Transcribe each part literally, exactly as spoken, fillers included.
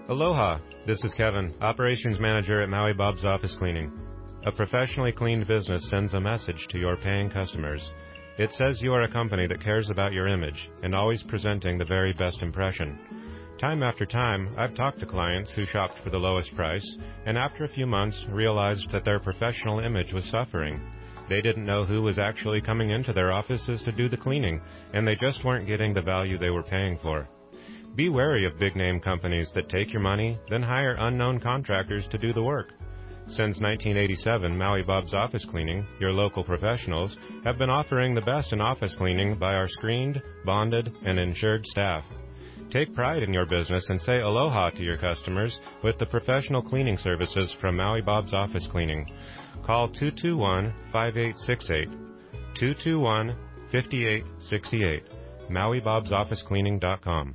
Aloha, this is Kevin, Operations Manager at Maui Bob's Office Cleaning. A professionally cleaned business sends a message to your paying customers. It says you are a company that cares about your image and always presenting the very best impression. Time after time, I've talked to clients who shopped for the lowest price and after a few months realized that their professional image was suffering. They didn't know who was actually coming into their offices to do the cleaning, and they just weren't getting the value they were paying for. Be wary of big-name companies that take your money, then hire unknown contractors to do the work. Since nineteen eighty-seven, Maui Bob's Office Cleaning, your local professionals, have been offering the best in office cleaning by our screened, bonded, and insured staff. Take pride in your business and say aloha to your customers with the professional cleaning services from Maui Bob's Office Cleaning. Call two two one, five eight six eight, two two one, five eight six eight, Maui Bob's Office Cleaning dot com.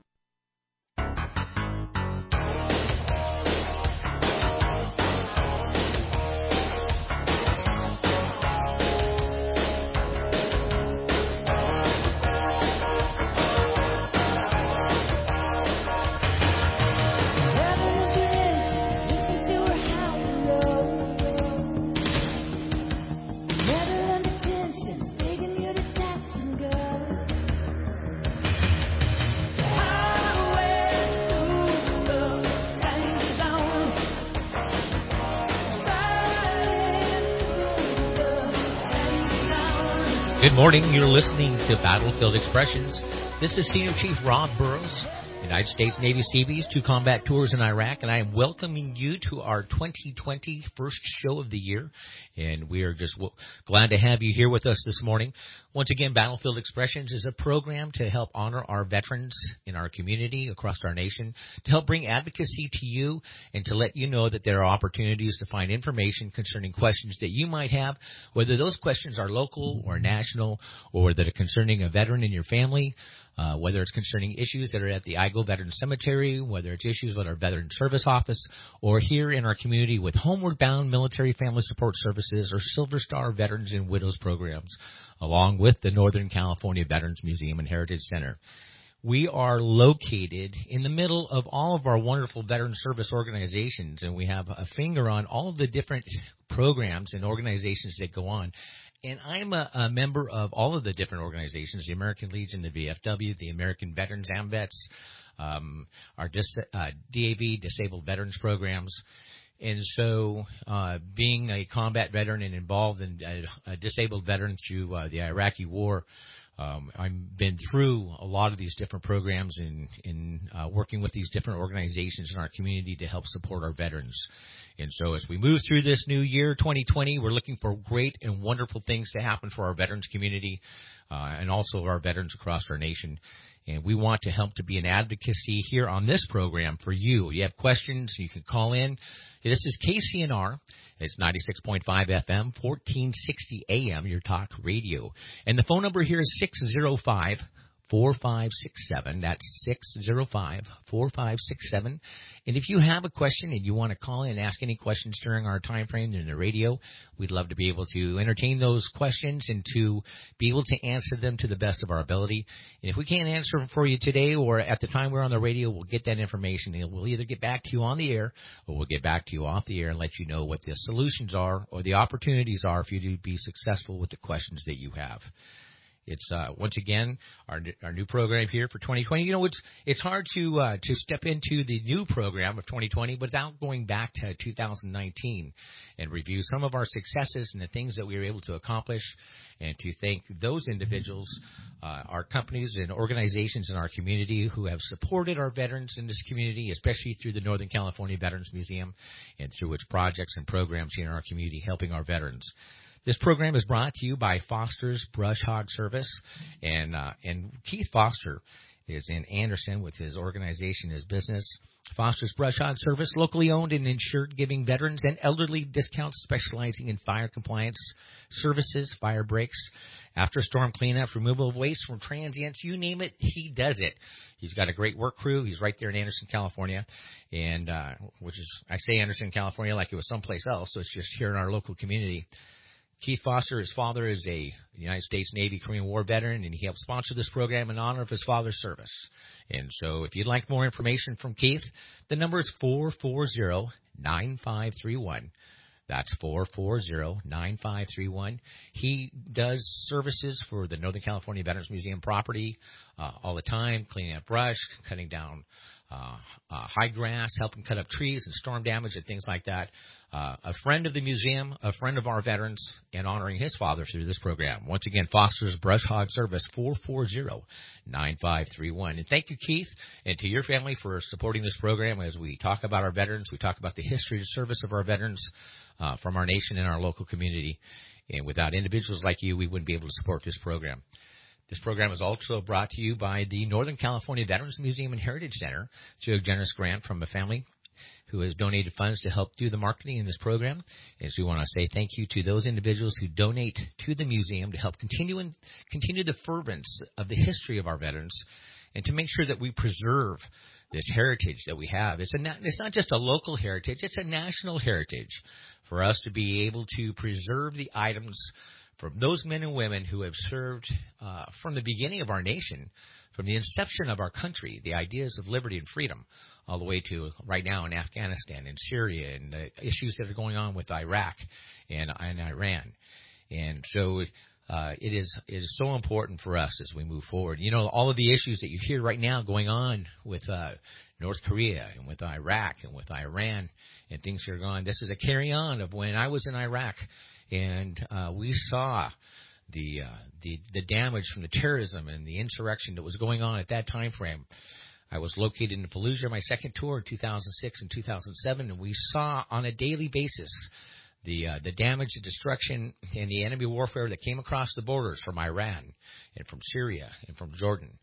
Good morning. You're listening to Battlefield Expressions. This is Senior Chief Rob Burrows, United States Navy Seabees, two combat tours in Iraq, and I am welcoming you to our twenty twenty first show of the year, and we are just w- glad to have you here with us this morning. Once again, Battlefield Expressions is a program to help honor our veterans in our community across our nation, to help bring advocacy to you, and to let you know that there are opportunities to find information concerning questions that you might have, whether those questions are local or national, or that are concerning a veteran in your family. Uh, whether it's concerning issues that are at the Igo Veteran Cemetery, whether it's issues with our Veteran Service Office, or here in our community with Homeward Bound Military Family Support Services or Silver Star Veterans and Widows programs, along with the Northern California Veterans Museum and Heritage Center. We are located in the middle of all of our wonderful veteran service organizations, and we have a finger on all of the different programs and organizations that go on. And I'm a, a member of all of the different organizations, the American Legion, the V F W, the American Veterans AMVETS, um, our dis, uh, D A V, Disabled Veterans Programs. And so uh, being a combat veteran and involved in a, a disabled veteran through uh, the Iraqi war, um, I've been through a lot of these different programs and in, in uh, working with these different organizations in our community to help support our veterans. And so as we move through this new year, twenty twenty, we're looking for great and wonderful things to happen for our veterans community uh, and also our veterans across our nation. And we want to help to be an advocacy here on this program for you. You have questions, you can call in. This is K C N R. It's ninety-six point five F M, fourteen sixty A M, your talk radio. And the phone number here is six oh five, four five six seven. That's six oh five, four five six seven. And if you have a question and you want to call in and ask any questions during our time frame in the radio, we'd love to be able to entertain those questions and to be able to answer them to the best of our ability. And if we can't answer them for you today or at the time we're on the radio, we'll get that information and we'll either get back to you on the air or we'll get back to you off the air and let you know what the solutions are or the opportunities are for you to be successful with the questions that you have. It's uh, once again our our new program here for twenty twenty. You know, it's it's hard to uh, to step into the new program of twenty twenty without going back to two thousand nineteen and review some of our successes and the things that we were able to accomplish, and to thank those individuals, uh, our companies and organizations in our community who have supported our veterans in this community, especially through the Northern California Veterans Museum and through its projects and programs here in our community helping our veterans. This program is brought to you by Foster's Brush Hog Service, and uh, and Keith Foster is in Anderson with his organization, his business. Foster's Brush Hog Service, locally owned and insured, giving veterans and elderly discounts, specializing in fire compliance services, fire breaks, after storm cleanup, removal of waste from transients, you name it, he does it. He's got a great work crew. He's right there in Anderson, California, and uh, which is, I say Anderson, California like it was someplace else, so it's just here in our local community. Keith Foster, his father, is a United States Navy Korean War veteran, and he helped sponsor this program in honor of his father's service. And so if you'd like more information from Keith, the number is four four zero, nine five three one. That's four four zero, nine five three one. He does services for the Northern California Veterans Museum property uh, all the time, cleaning up brush, cutting down uh, uh, high grass, helping cut up trees and storm damage and things like that. Uh, a friend of the museum, a friend of our veterans, and honoring his father through this program. Once again, Foster's Brush Hog Service, four four zero, nine five three one. And thank you, Keith, and to your family for supporting this program as we talk about our veterans. We talk about the history and service of our veterans uh, from our nation and our local community. And without individuals like you, we wouldn't be able to support this program. This program is also brought to you by the Northern California Veterans Museum and Heritage Center through a generous grant from a family who has donated funds to help do the marketing in this program. And so we want to say thank you to those individuals who donate to the museum to help continue and continue the fervence of the history of our veterans and to make sure that we preserve this heritage that we have. It's, a, it's not just a local heritage, it's a national heritage for us to be able to preserve the items from those men and women who have served uh, from the beginning of our nation, from the inception of our country, the ideas of liberty and freedom, all the way to right now in Afghanistan and Syria and the issues that are going on with Iraq and, and Iran. And so uh, it is it is so important for us as we move forward. You know, all of the issues that you hear right now going on with uh, North Korea and with Iraq and with Iran and things that are going on, this is a carry-on of when I was in Iraq and uh, we saw the, uh, the the damage from the terrorism and the insurrection that was going on at that time frame. I was located in Fallujah, my second tour in two thousand six and two thousand seven, and we saw on a daily basis the uh, the damage, the destruction, and the enemy warfare that came across the borders from Iran and from Syria and from Jordan.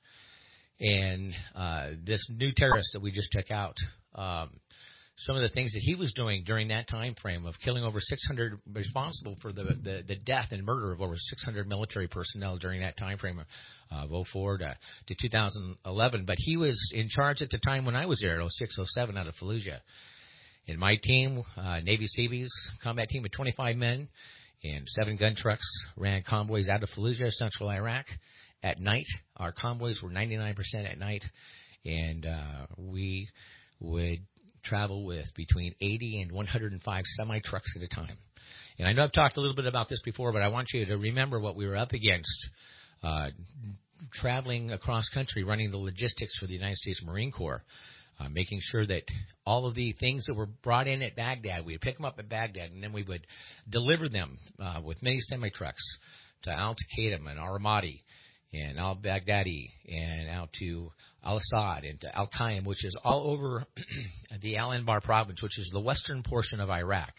And uh, this new terrorist that we just took out, um, some of the things that he was doing during that time frame of killing over six hundred, responsible for the, the, the death and murder of over six hundred military personnel during that time frame of uh, oh four to, to two thousand eleven. But he was in charge at the time when I was there at oh six, oh seven out of Fallujah. And my team, uh, Navy Seabees, combat team of twenty-five men and seven gun trucks ran convoys out of Fallujah, central Iraq. At night, our convoys were ninety-nine percent at night, and uh, we would travel with between eighty and one hundred five semi-trucks at a time. And I know I've talked a little bit about this before, but I want you to remember what we were up against uh, traveling across country, running the logistics for the United States Marine Corps, uh, making sure that all of the things that were brought in at Baghdad, we would pick them up at Baghdad, and then we would deliver them uh, with many semi-trucks to Al-Taqadim and Al-Ramadi and al-Baghdadi, and out to al-Assad, and to al-Qaim, which is all over the Al-Anbar province, which is the western portion of Iraq.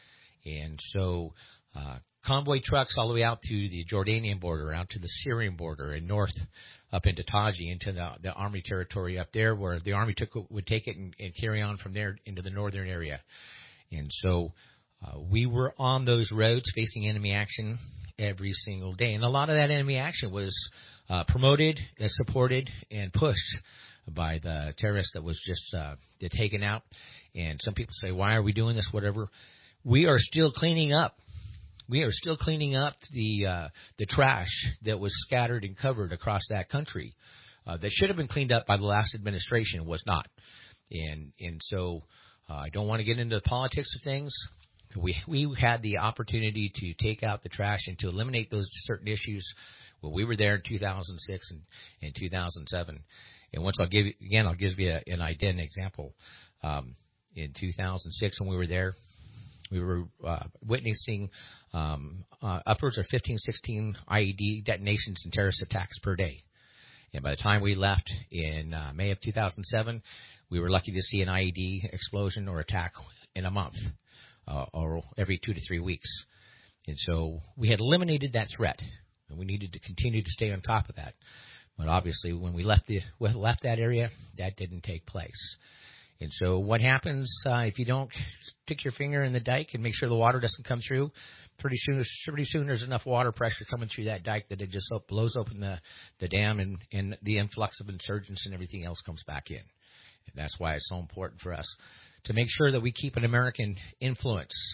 And so uh, convoy trucks all the way out to the Jordanian border, out to the Syrian border, and north up into Taji, into the, the Army territory up there, where the Army took, would take it and, and carry on from there into the northern area. And so uh, we were on those roads facing enemy action every single day. And a lot of that enemy action was uh, promoted, uh, supported, and pushed by the terrorists that was just uh, taken out. And some people say, why are we doing this, whatever. We are still cleaning up. We are still cleaning up the uh, the trash that was scattered and covered across that country uh, that should have been cleaned up by the last administration, was not. And, and so uh, I don't want to get into the politics of things. We we had the opportunity to take out the trash and to eliminate those certain issues when we were there in two thousand six and, and two thousand seven. And once I'll give you, again, I'll give you a, an idea, an example. Um, in two thousand six, when we were there, we were uh, witnessing um, uh, upwards of fifteen, sixteen I E D detonations and terrorist attacks per day. And by the time we left in uh, May of two thousand seven, we were lucky to see an I E D explosion or attack in a month. Uh, or every two to three weeks. And so we had eliminated that threat, and we needed to continue to stay on top of that. But obviously, when we left the left that area, that didn't take place. And so what happens uh, if you don't stick your finger in the dike and make sure the water doesn't come through? Pretty soon, pretty soon there's enough water pressure coming through that dike that it just blows open the, the dam, and, and the influx of insurgents and everything else comes back in. And that's why it's so important for us to make sure that we keep an American influence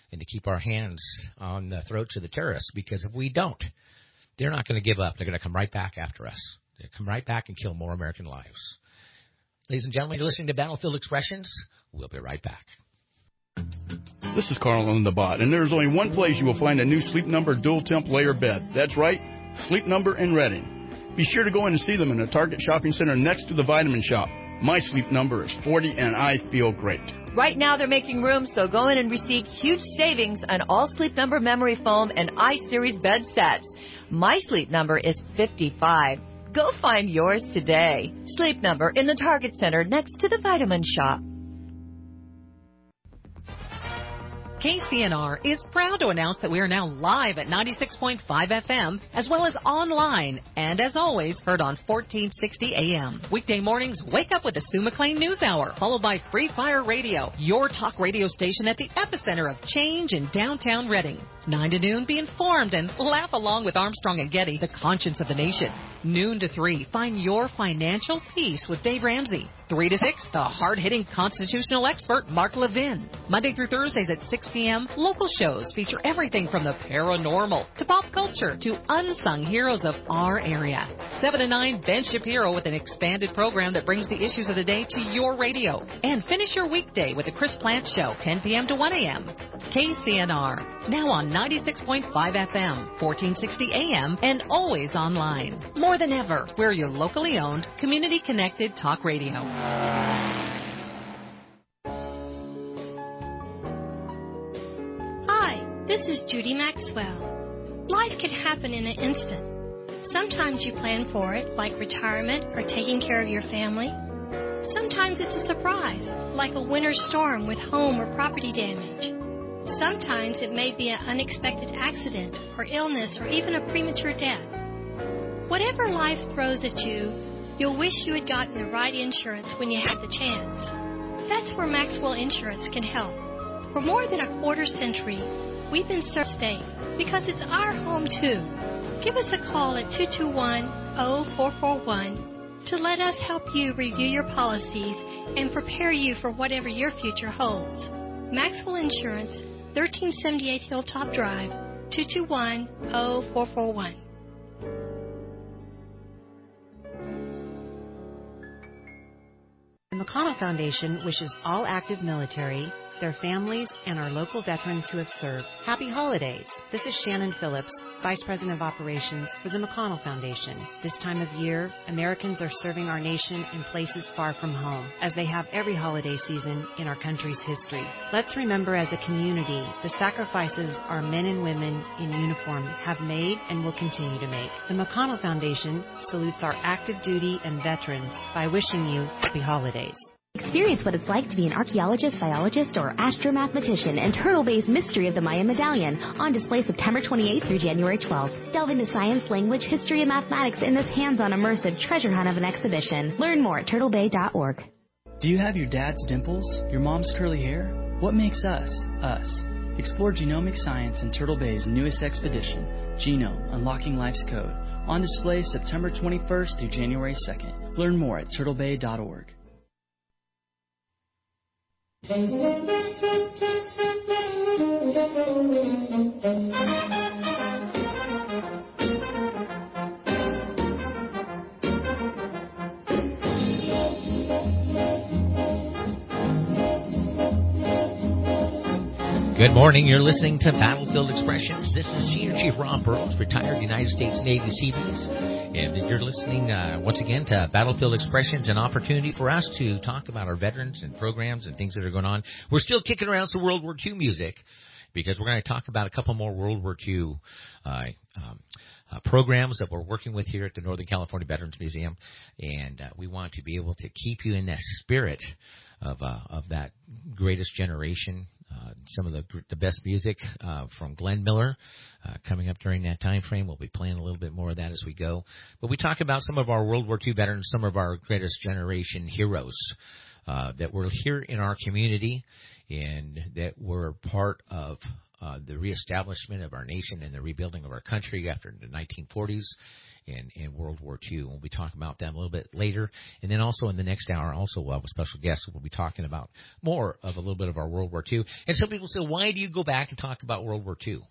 and to keep our hands on the throats of the terrorists, because if we don't, they're not going to give up. They're going to come right back after us. They're going to come right back and kill more American lives. Ladies and gentlemen, you're listening to Battlefield Expressions. We'll be right back. This is Carl on the Bot, and there's only one place you will find a new Sleep Number dual temp layer bed. That's right, Sleep Number in Reading. Be sure to go in and see them in the Target Shopping Center next to the Vitamin Shop. My Sleep Number is forty, and I feel great. Right now they're making room, so go in and receive huge savings on all Sleep Number memory foam and I-Series bed sets. My Sleep Number is fifty-five. Go find yours today. Sleep Number in the Target Center next to the Vitamin Shop. K C N R is proud to announce that we are now live at ninety-six point five F M, as well as online, and as always, heard on fourteen sixty A M. Weekday mornings, wake up with the Sue McLean News Hour, followed by Free Fire Radio, your talk radio station at the epicenter of change in downtown Reading. nine to noon, be informed and laugh along with Armstrong and Getty, the conscience of the nation. Noon to three, find your financial peace with Dave Ramsey. three to six, the hard-hitting constitutional expert, Mark Levin. Monday through Thursdays at six P M, local shows feature everything from the paranormal to pop culture to unsung heroes of our area. seven to nine, Ben Shapiro with an expanded program that brings the issues of the day to your radio. And finish your weekday with the Chris Plant Show, ten P M to one A M. K C N R, now on ninety-six point five F M, fourteen sixty A M, and always online. More than ever, we're your locally owned, community-connected talk radio. Hi, this is Judy Maxwell. Life can happen in an instant. Sometimes you plan for it, like retirement or taking care of your family. Sometimes it's a surprise, like a winter storm with home or property damage. Sometimes it may be an unexpected accident or illness or even a premature death. Whatever life throws at you, you'll wish you had gotten the right insurance when you had the chance. That's where Maxwell Insurance can help. For more than a quarter century, we've been serving state because it's our home too. Give us a call at two two one, zero four four one to let us help you review your policies and prepare you for whatever your future holds. Maxwell Insurance, thirteen seventy-eight Hilltop Drive, two two one, zero four four one. The McConnell Foundation wishes all active military, their families, and our local veterans who have served happy holidays. This is Shannon Phillips, Vice President of Operations for the McConnell Foundation. This time of year, Americans are serving our nation in places far from home, as they have every holiday season in our country's history. Let's remember as a community the sacrifices our men and women in uniform have made and will continue to make. The McConnell Foundation salutes our active duty and veterans by wishing you happy holidays. Experience what it's like to be an archaeologist, biologist, or astromathematician in Turtle Bay's Mystery of the Mayan Medallion, on display September twenty-eighth through January twelfth. Delve into science, language, history, and mathematics in this hands-on immersive treasure hunt of an exhibition. Learn more at turtle bay dot org. Do you have your dad's dimples? Your mom's curly hair? What makes us, us? Explore genomic science in Turtle Bay's newest expedition, Genome, Unlocking Life's Code, on display September twenty-first through January second. Learn more at turtle bay dot org. Good morning. You're listening to Battlefield Expressions. This is Senior Chief Rob Burrows, retired United States Navy Seabees. And you're listening, uh, once again, to Battlefield Expressions, an opportunity for us to talk about our veterans and programs and things that are going on. We're still kicking around some World War Two music because we're going to talk about a couple more World War Two uh, um, uh, programs that we're working with here at the Northern California Veterans Museum. And uh, we want to be able to keep you in that spirit of uh, of that greatest generation. Uh, some of the the best music uh, from Glenn Miller uh, coming up during that time frame. We'll be playing a little bit more of that as we go. But we talk about some of our World War Two veterans, some of our greatest generation heroes uh, that were here in our community and that were part of uh, the reestablishment of our nation and the rebuilding of our country after the nineteen forties and, and World War Two. We'll be talking about them a little bit later. And then also in the next hour, also we'll have a special guest who will be talking about more of a little bit of our World War Two. And some people say, why do you go back and talk about World War Two?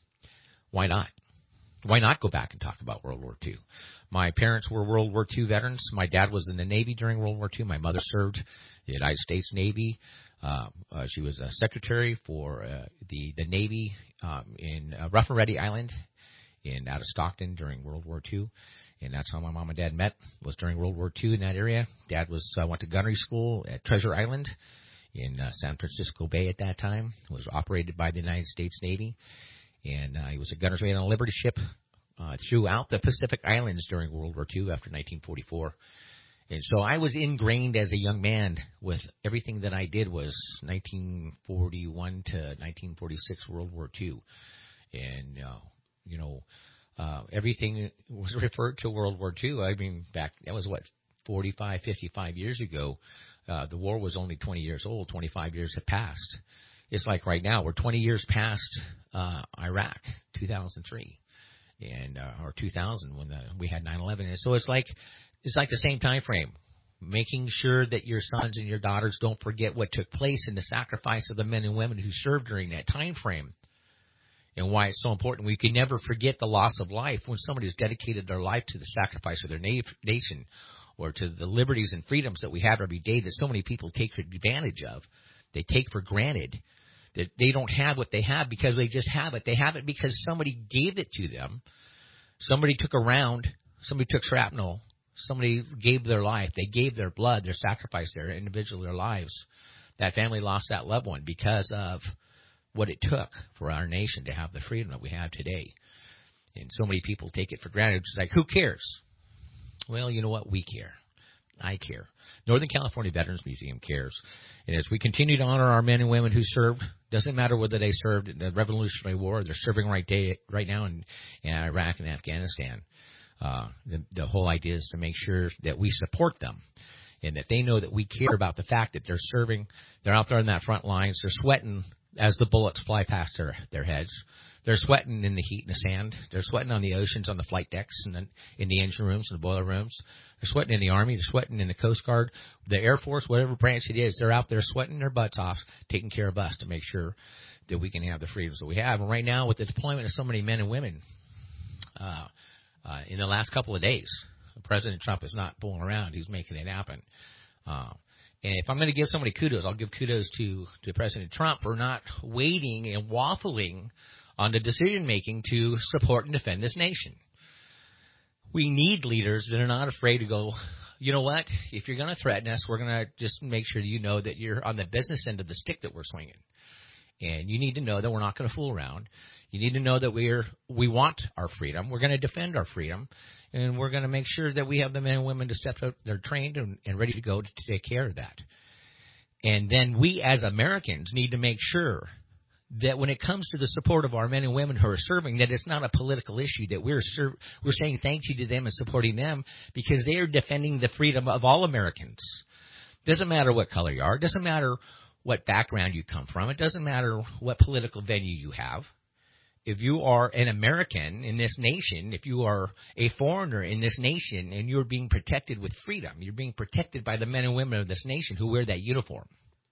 Why not? Why not go back and talk about World War Two? My parents were World War Two veterans. My dad was in the Navy during World War Two. My mother served the United States Navy. Uh, uh, she was a secretary for uh, the, the Navy um, in uh, Rough and Ready Island in out of Stockton during World War Two. And that's how my mom and dad met, was during World War Two in that area. Dad was uh, went to gunnery school at Treasure Island in uh, San Francisco Bay at that time. It was operated by the United States Navy. And uh, he was a gunner's mate on a Liberty ship uh, throughout the Pacific Islands during World War Two after nineteen forty-four. And so I was ingrained as a young man with everything that I did was nineteen forty-one to nineteen forty-six World War Two. And, uh, you know, uh, everything was referred to World War Two. I mean, back, that was what, forty-five, fifty-five years ago. Uh, the war was only twenty years old. twenty-five years had passed. It's like right now, we're twenty years past uh, Iraq, two thousand three, and uh, or two thousand when the, we had nine eleven. And so it's like it's like the same time frame, making sure that your sons and your daughters don't forget what took place in the sacrifice of the men and women who served during that time frame, and why it's so important. We can never forget the loss of life when somebody has dedicated their life to the sacrifice of their na- nation or to the liberties and freedoms that we have every day that so many people take advantage of. They take for granted. That they don't have what they have because they just have it. They have it because somebody gave it to them. Somebody took a round. Somebody took shrapnel. Somebody gave their life. They gave their blood, their sacrifice, their individual, their lives. That family lost that loved one because of what it took for our nation to have the freedom that we have today. And so many people take it for granted. It's like, who cares? Well, you know what? We care. I care. Northern California Veterans Museum cares. And as we continue to honor our men and women who served, doesn't matter whether they served in the Revolutionary War, they're serving right day, right now in, in Iraq and Afghanistan. Uh, the, the whole idea is to make sure that we support them and that they know that we care about the fact that they're serving. They're out there in that front lines. They're sweating as the bullets fly past their, their heads. They're sweating in the heat and the sand. They're sweating on the oceans, on the flight decks, and then in the engine rooms and the boiler rooms. They're sweating in the Army. They're sweating in the Coast Guard, the Air Force, whatever branch it is. They're out there sweating their butts off, taking care of us to make sure that we can have the freedoms that we have. And right now, with the deployment of so many men and women, uh, uh, in the last couple of days, President Trump is not fooling around. He's making it happen. Uh, and if I'm going to give somebody kudos, I'll give kudos to, to President Trump for not waiting and waffling on the decision-making to support and defend this nation. We need leaders that are not afraid to go, you know what, if you're going to threaten us, we're going to just make sure that you know that you're on the business end of the stick that we're swinging. And you need to know that we're not going to fool around. You need to know that we're we want our freedom. We're going to defend our freedom. And we're going to make sure that we have the men and women to step up. They're trained and, and ready to go to take care of that. And then we as Americans need to make sure that when it comes to the support of our men and women who are serving, that it's not a political issue, that we're ser- we're saying thank you to them and supporting them because they are defending the freedom of all Americans. Doesn't matter what color you are. It doesn't matter what background you come from. It doesn't matter what political venue you have. If you are an American in this nation, if you are a foreigner in this nation and you're being protected with freedom, you're being protected by the men and women of this nation who wear that uniform.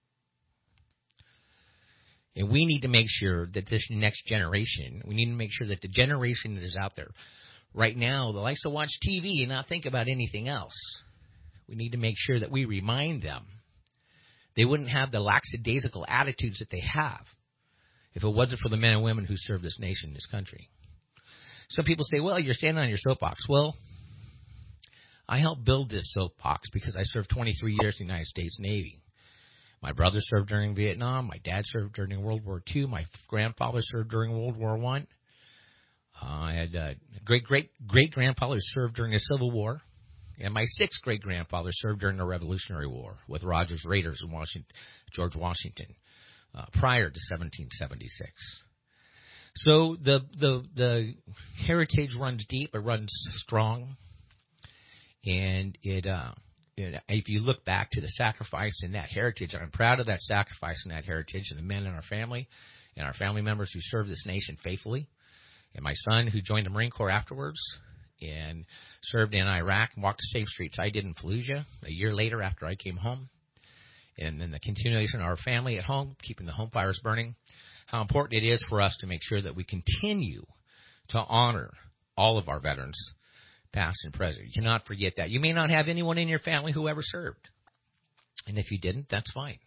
And we need to make sure that this next generation, we need to make sure that the generation that is out there right now that likes to watch T V and not think about anything else, we need to make sure that we remind them they wouldn't have the lackadaisical attitudes that they have if it wasn't for the men and women who serve this nation, this country. Some people say, well, you're standing on your soapbox. Well, I helped build this soapbox because I served twenty-three years in the United States Navy. My brother served during Vietnam. My dad served during World War Two. My grandfather served during World War One. Uh, I had uh, great great great grandfather served during the Civil War, and my sixth great grandfather served during the Revolutionary War with Rogers Raiders in Washington, George Washington, uh, prior to seventeen seventy-six. So the the the heritage runs deep. It runs strong, and it. Uh, If you look back to the sacrifice in that heritage, I'm proud of that sacrifice and that heritage and the men in our family and our family members who served this nation faithfully, and my son who joined the Marine Corps afterwards and served in Iraq and walked the same streets I did in Fallujah a year later after I came home, and then the continuation of our family at home, keeping the home fires burning, how important it is for us to make sure that we continue to honor all of our veterans, past and present. You cannot forget that. You may not have anyone in your family who ever served, and if you didn't, that's fine.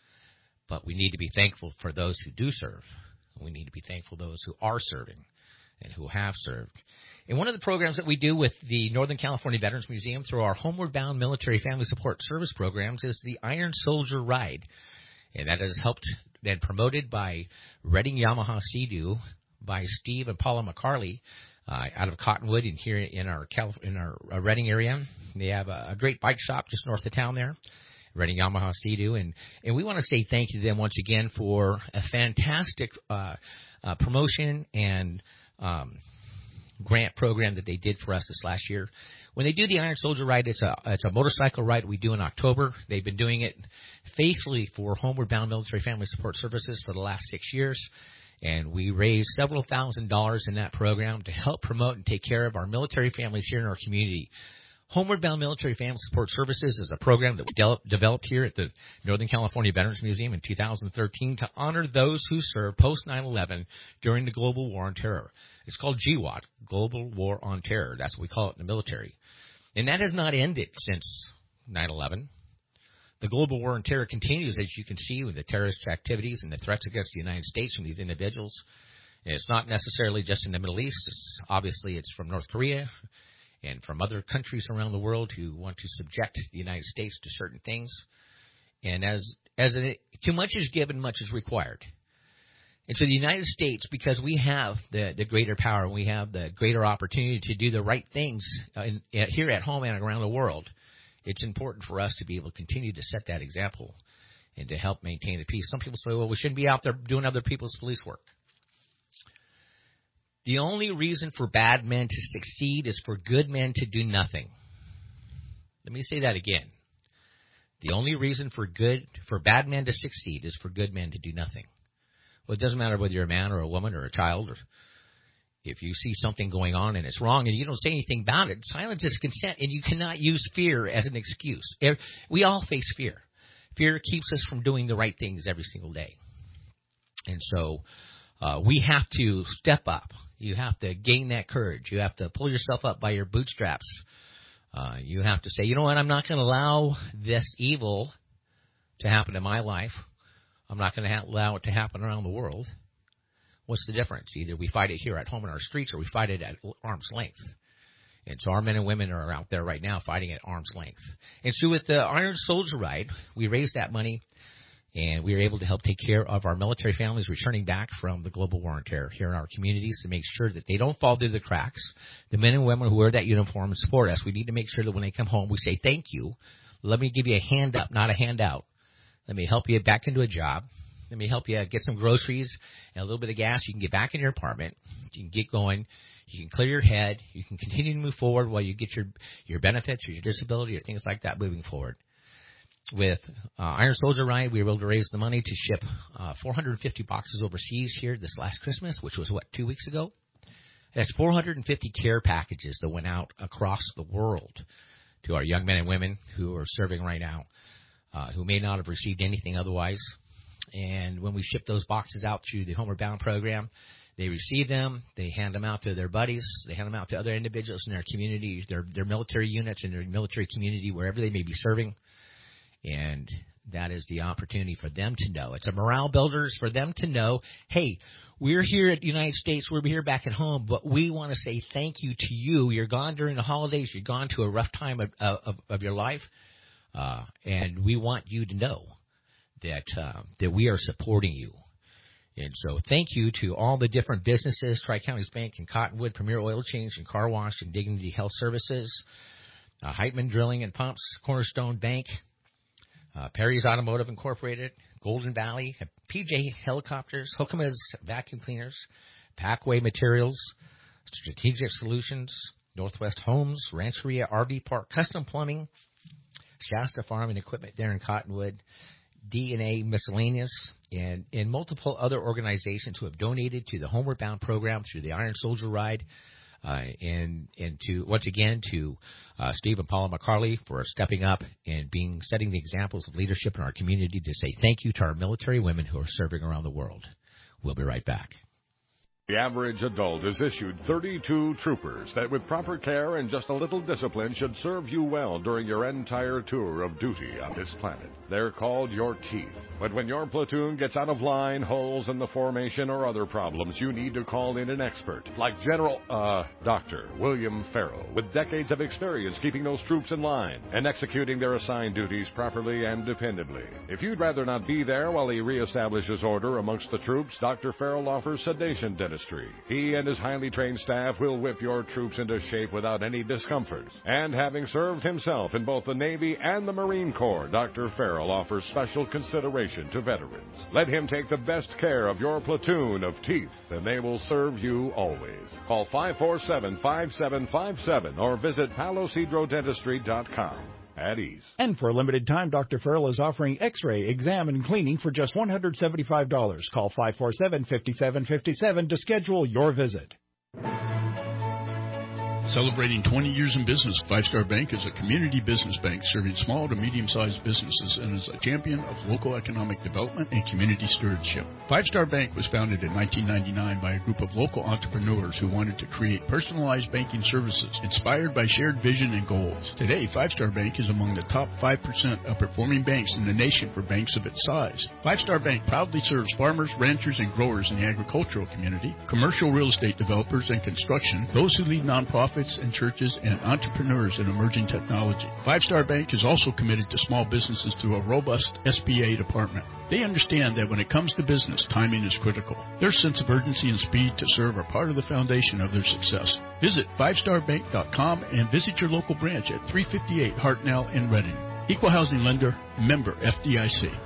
But we need to be thankful for those who do serve. We need to be thankful for those who are serving and who have served. And one of the programs that we do with the Northern California Veterans Museum through our Homeward Bound Military Family Support Service programs is the Iron Soldier Ride. And that is helped and promoted by Redding Yamaha Sea-Doo by Steve and Paula McCarley uh, out of Cottonwood and here in our Calif- in our uh, Redding area. They have a, a great bike shop just north of town there, Redding Yamaha Sea-Doo. And, and we want to say thank you to them once again for a fantastic uh, uh, promotion and um grant program that they did for us this last year. When they do the Iron Soldier Ride, it's a it's a motorcycle ride we do in October. They've been doing it faithfully for Homeward Bound Military Family Support Services for the last six years, and we raised several thousand dollars in that program to help promote and take care of our military families here in our community. Homeward Bound Military Family Support Services is a program that we de- developed here at the Northern California Veterans Museum in two thousand thirteen to honor those who served post nine eleven during the Global War on Terror. It's called G W O T, Global War on Terror. That's what we call it in the military. And that has not ended since nine eleven. The Global War on Terror continues, as you can see, with the terrorist activities and the threats against the United States from these individuals. And it's not necessarily just in the Middle East. It's, obviously, it's from North Korea and from other countries around the world who want to subject the United States to certain things. And as as it, too much is given, much is required. And so the United States, because we have the, the greater power, we have the greater opportunity to do the right things in, in, here at home and around the world, it's important for us to be able to continue to set that example and to help maintain the peace. Some people say, well, we shouldn't be out there doing other people's police work. The only reason for bad men to succeed is for good men to do nothing. Let me say that again. The only reason for good for bad men to succeed is for good men to do nothing. Well, it doesn't matter whether you're a man or a woman or a child, or if you see something going on and it's wrong and you don't say anything about it, silence is consent, and you cannot use fear as an excuse. We all face fear. Fear keeps us from doing the right things every single day. And so uh, we have to step up. You have to gain that courage. You have to pull yourself up by your bootstraps. Uh, you have to say, you know what, I'm not going to allow this evil to happen in my life. I'm not going to ha- allow it to happen around the world. What's the difference? Either we fight it here at home in our streets or we fight it at arm's length. And so our men and women are out there right now fighting at arm's length. And so with the Iron Soldier Ride, we raised that money, and we were able to help take care of our military families returning back from the global war on terror here in our communities to make sure that they don't fall through the cracks. The men and women who wear that uniform and support us, we need to make sure that when they come home, we say, thank you. Let me give you a hand up, not a handout. Let me help you back into a job. Let me help you get some groceries and a little bit of gas. You can get back in your apartment. You can get going. You can clear your head. You can continue to move forward while you get your, your benefits or your disability or things like that moving forward. With uh, Iron Soldier Ride, we were able to raise the money to ship uh, four hundred fifty boxes overseas here this last Christmas, which was, what, two weeks ago? That's four hundred fifty care packages that went out across the world to our young men and women who are serving right now, uh, who may not have received anything otherwise. And when we ship those boxes out through the Homeward Bound program, they receive them, they hand them out to their buddies, they hand them out to other individuals in their community, their, their military units in their military community, wherever they may be serving. And that is the opportunity for them to know. It's a morale builder for them to know, hey, we're here at the United States, we're here back at home, but we want to say thank you to you. You're gone during the holidays, you're gone to a rough time of, of, of your life, uh, and we want you to know that uh, that we are supporting you. And so thank you to all the different businesses, Tri-Counties Bank and Cottonwood, Premier Oil Change and Car Wash and Dignity Health Services, uh, Heitman Drilling and Pumps, Cornerstone Bank, uh, Perry's Automotive Incorporated, Golden Valley, P J Helicopters, Hookama's Vacuum Cleaners, Packway Materials, Strategic Solutions, Northwest Homes, Rancheria R V Park Custom Plumbing, Shasta Farm and Equipment there in Cottonwood, D N A Miscellaneous, and, and multiple other organizations who have donated to the Homeward Bound program through the Iron Soldier Ride. Uh, and and to once again to uh, Steve and Paula McCarley for stepping up and being setting the examples of leadership in our community, to say thank you to our military women who are serving around the world. We'll be right back. The average adult is issued thirty-two troopers that with proper care and just a little discipline should serve you well during your entire tour of duty on this planet. They're called your teeth. But when your platoon gets out of line, holes in the formation, or other problems, you need to call in an expert, like General, uh, Doctor William Farrell, with decades of experience keeping those troops in line and executing their assigned duties properly and dependably. If you'd rather not be there while he reestablishes order amongst the troops, Doctor Farrell offers sedation dentistry. He and his highly trained staff will whip your troops into shape without any discomfort. And having served himself in both the Navy and the Marine Corps, Doctor Farrell offers special consideration to veterans. Let him take the best care of your platoon of teeth, and they will serve you always. Call five four seven, five seven five seven or visit palo cedro dentistry dot com. At ease. And for a limited time, Doctor Farrell is offering X-ray, exam, and cleaning for just one hundred seventy-five dollars. Call five four seven, five seven five seven to schedule your visit. Celebrating twenty years in business, Five Star Bank is a community business bank serving small to medium-sized businesses and is a champion of local economic development and community stewardship. Five Star Bank was founded in nineteen ninety-nine by a group of local entrepreneurs who wanted to create personalized banking services inspired by shared vision and goals. Today, Five Star Bank is among the top five percent of performing banks in the nation for banks of its size. Five Star Bank proudly serves farmers, ranchers, and growers in the agricultural community, commercial real estate developers and construction, those who lead nonprofits and churches, and entrepreneurs in emerging technology. Five Star Bank is also committed to small businesses through a robust S B A department. They understand that when it comes to business, timing is critical. Their sense of urgency and speed to serve are part of the foundation of their success. Visit five star bank dot com and visit your local branch at three fifty-eight Hartnell in Reading. Equal housing lender, member F D I C.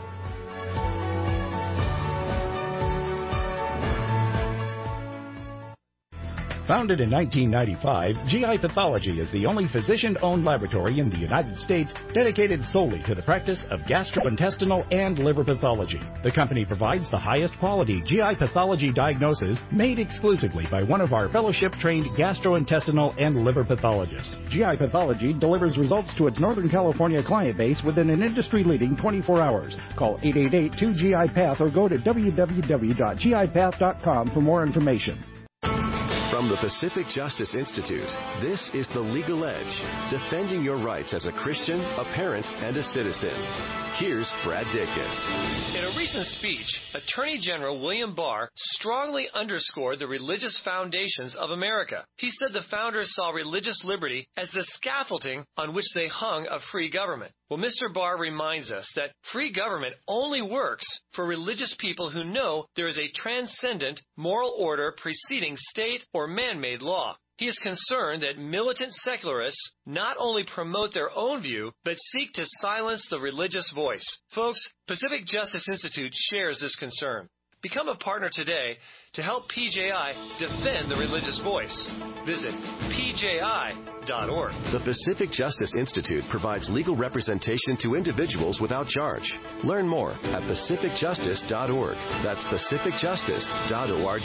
Founded in nineteen ninety-five, G I Pathology is the only physician-owned laboratory in the United States dedicated solely to the practice of gastrointestinal and liver pathology. The company provides the highest quality G I pathology diagnosis made exclusively by one of our fellowship-trained gastrointestinal and liver pathologists. G I Pathology delivers results to its Northern California client base within an industry-leading twenty-four hours. Call eight eight eight, two G I Path or go to w w w dot g i path dot com for more information. From the Pacific Justice Institute, this is The Legal Edge, defending your rights as a Christian, a parent, and a citizen. Here's Brad Dacus. In a recent speech, Attorney General William Barr strongly underscored the religious foundations of America. He said the founders saw religious liberty as the scaffolding on which they hung a free government. Well, Mister Barr reminds us that free government only works for religious people who know there is a transcendent moral order preceding state or man-made law. He is concerned that militant secularists not only promote their own view, but seek to silence the religious voice. Folks, Pacific Justice Institute shares this concern. Become a partner today to help P J I defend the religious voice. Visit P J I dot org. The Pacific Justice Institute provides legal representation to individuals without charge. Learn more at pacific justice dot org. That's pacific justice dot org.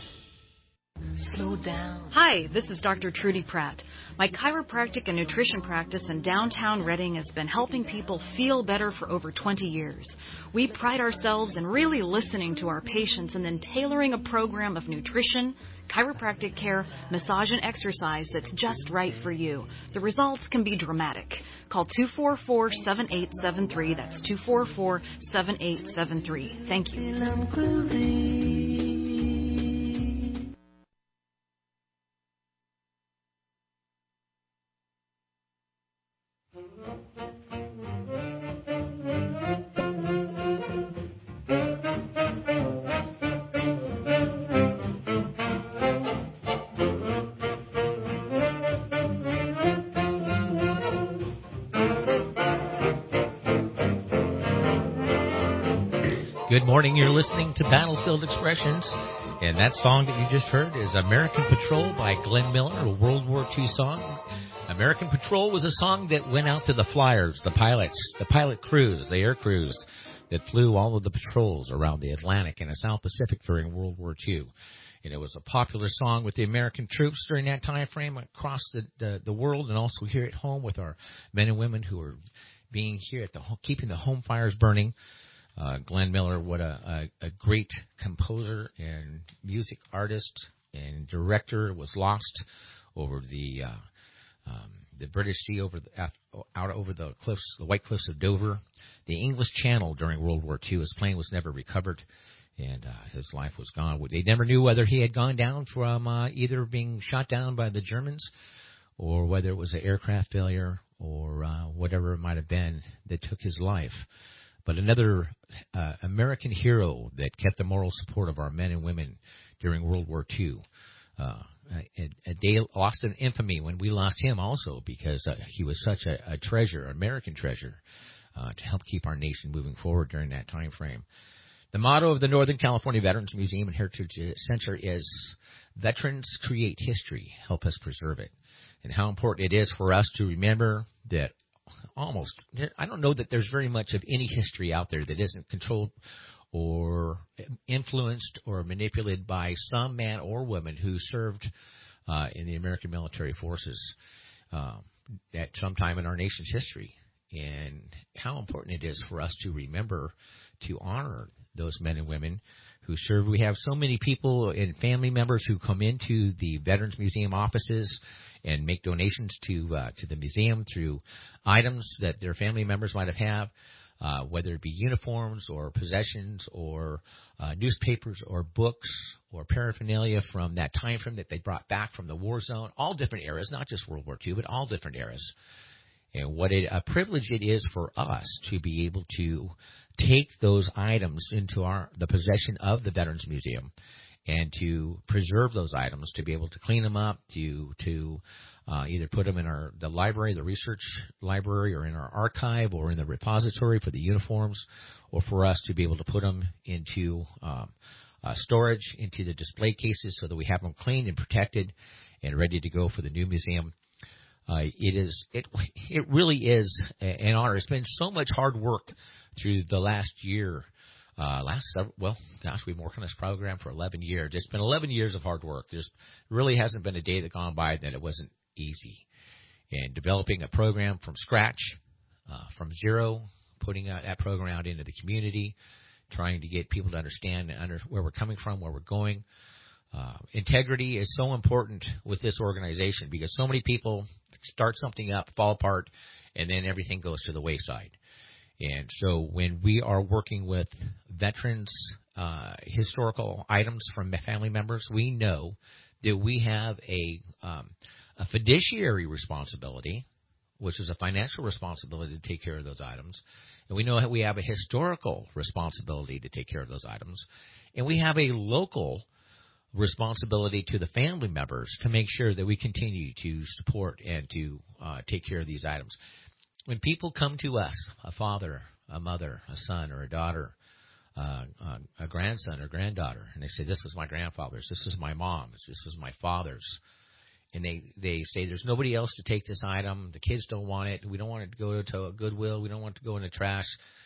Slow down. Hi, this is Doctor Trudy Pratt. My chiropractic and nutrition practice in downtown Reading has been helping people feel better for over twenty years. We pride ourselves in really listening to our patients and then tailoring a program of nutrition, chiropractic care, massage, and exercise that's just right for you. The results can be dramatic. Call two four four, seven eight seven three. That's two four four, seven eight seven three. Thank you. Good morning. You're listening to Battlefield Expressions, and that song that you just heard is American Patrol by Glenn Miller, a World War Two song. American Patrol was a song that went out to the flyers, the pilots, the pilot crews, the air crews that flew all of the patrols around the Atlantic and the South Pacific during World War Two. And it was a popular song with the American troops during that time frame across the, the, the world, and also here at home with our men and women who are being here at the keeping the home fires burning. Uh, Glenn Miller, what a, a, a great composer and music artist and director, was lost over the uh, um, the British Sea, over the, out over the cliffs, the White Cliffs of Dover, the English Channel during World War Two. His plane was never recovered, and uh, his life was gone. They never knew whether he had gone down from uh, either being shot down by the Germans or whether it was an aircraft failure or uh, whatever it might have been that took his life. But another uh, American hero that kept the moral support of our men and women during World War Two. Uh, a, a day lost in infamy when we lost him also, because uh, he was such a, a treasure, American treasure, uh, to help keep our nation moving forward during that time frame. The motto of the Northern California Veterans Museum and Heritage Center is, "Veterans create history, help us preserve it." And how important it is for us to remember that almost, I don't know that there's very much of any history out there that isn't controlled or influenced or manipulated by some man or woman who served uh, in the American military forces uh, at some time in our nation's history. And how important it is for us to remember to honor those men and women who serve. We have so many people and family members who come into the Veterans Museum offices and make donations to uh, to the museum through items that their family members might have had, uh, whether it be uniforms or possessions or uh, newspapers or books or paraphernalia from that time frame that they brought back from the war zone, all different eras, not just World War Two, but all different eras. And what it, a privilege it is for us to be able to take those items into our the possession of the Veterans Museum and to preserve those items, to be able to clean them up, to to uh, either put them in our the library, the research library, or in our archive, or in the repository for the uniforms, or for us to be able to put them into um, uh, storage, into the display cases, so that we have them cleaned and protected and ready to go for the new museum. Uh, it is it it really is an honor. It's been so much hard work through the last year. Uh, last several, well, gosh, we've been working on this program for eleven years. It's been eleven years of hard work. There's really hasn't been a day that gone by that it wasn't easy. And developing a program from scratch, uh, from zero, putting out that program out into the community, trying to get people to understand under where we're coming from, where we're going. Uh, integrity is so important with this organization because so many people start something up, fall apart, and then everything goes to the wayside. And so when we are working with veterans, uh, historical items from family members, we know that we have a, um, a fiduciary responsibility, which is a financial responsibility to take care of those items. And we know that we have a historical responsibility to take care of those items. And we have a local responsibility to the family members to make sure that we continue to support and to uh, take care of these items. When people come to us, a father, a mother, a son, or a daughter, uh, a grandson or granddaughter, and they say, "This is my grandfather's, this is my mom's, this is my father's," and they, they say, "There's nobody else to take this item. The kids don't want it. We don't want it to go to a Goodwill. We don't want it to go in the trash."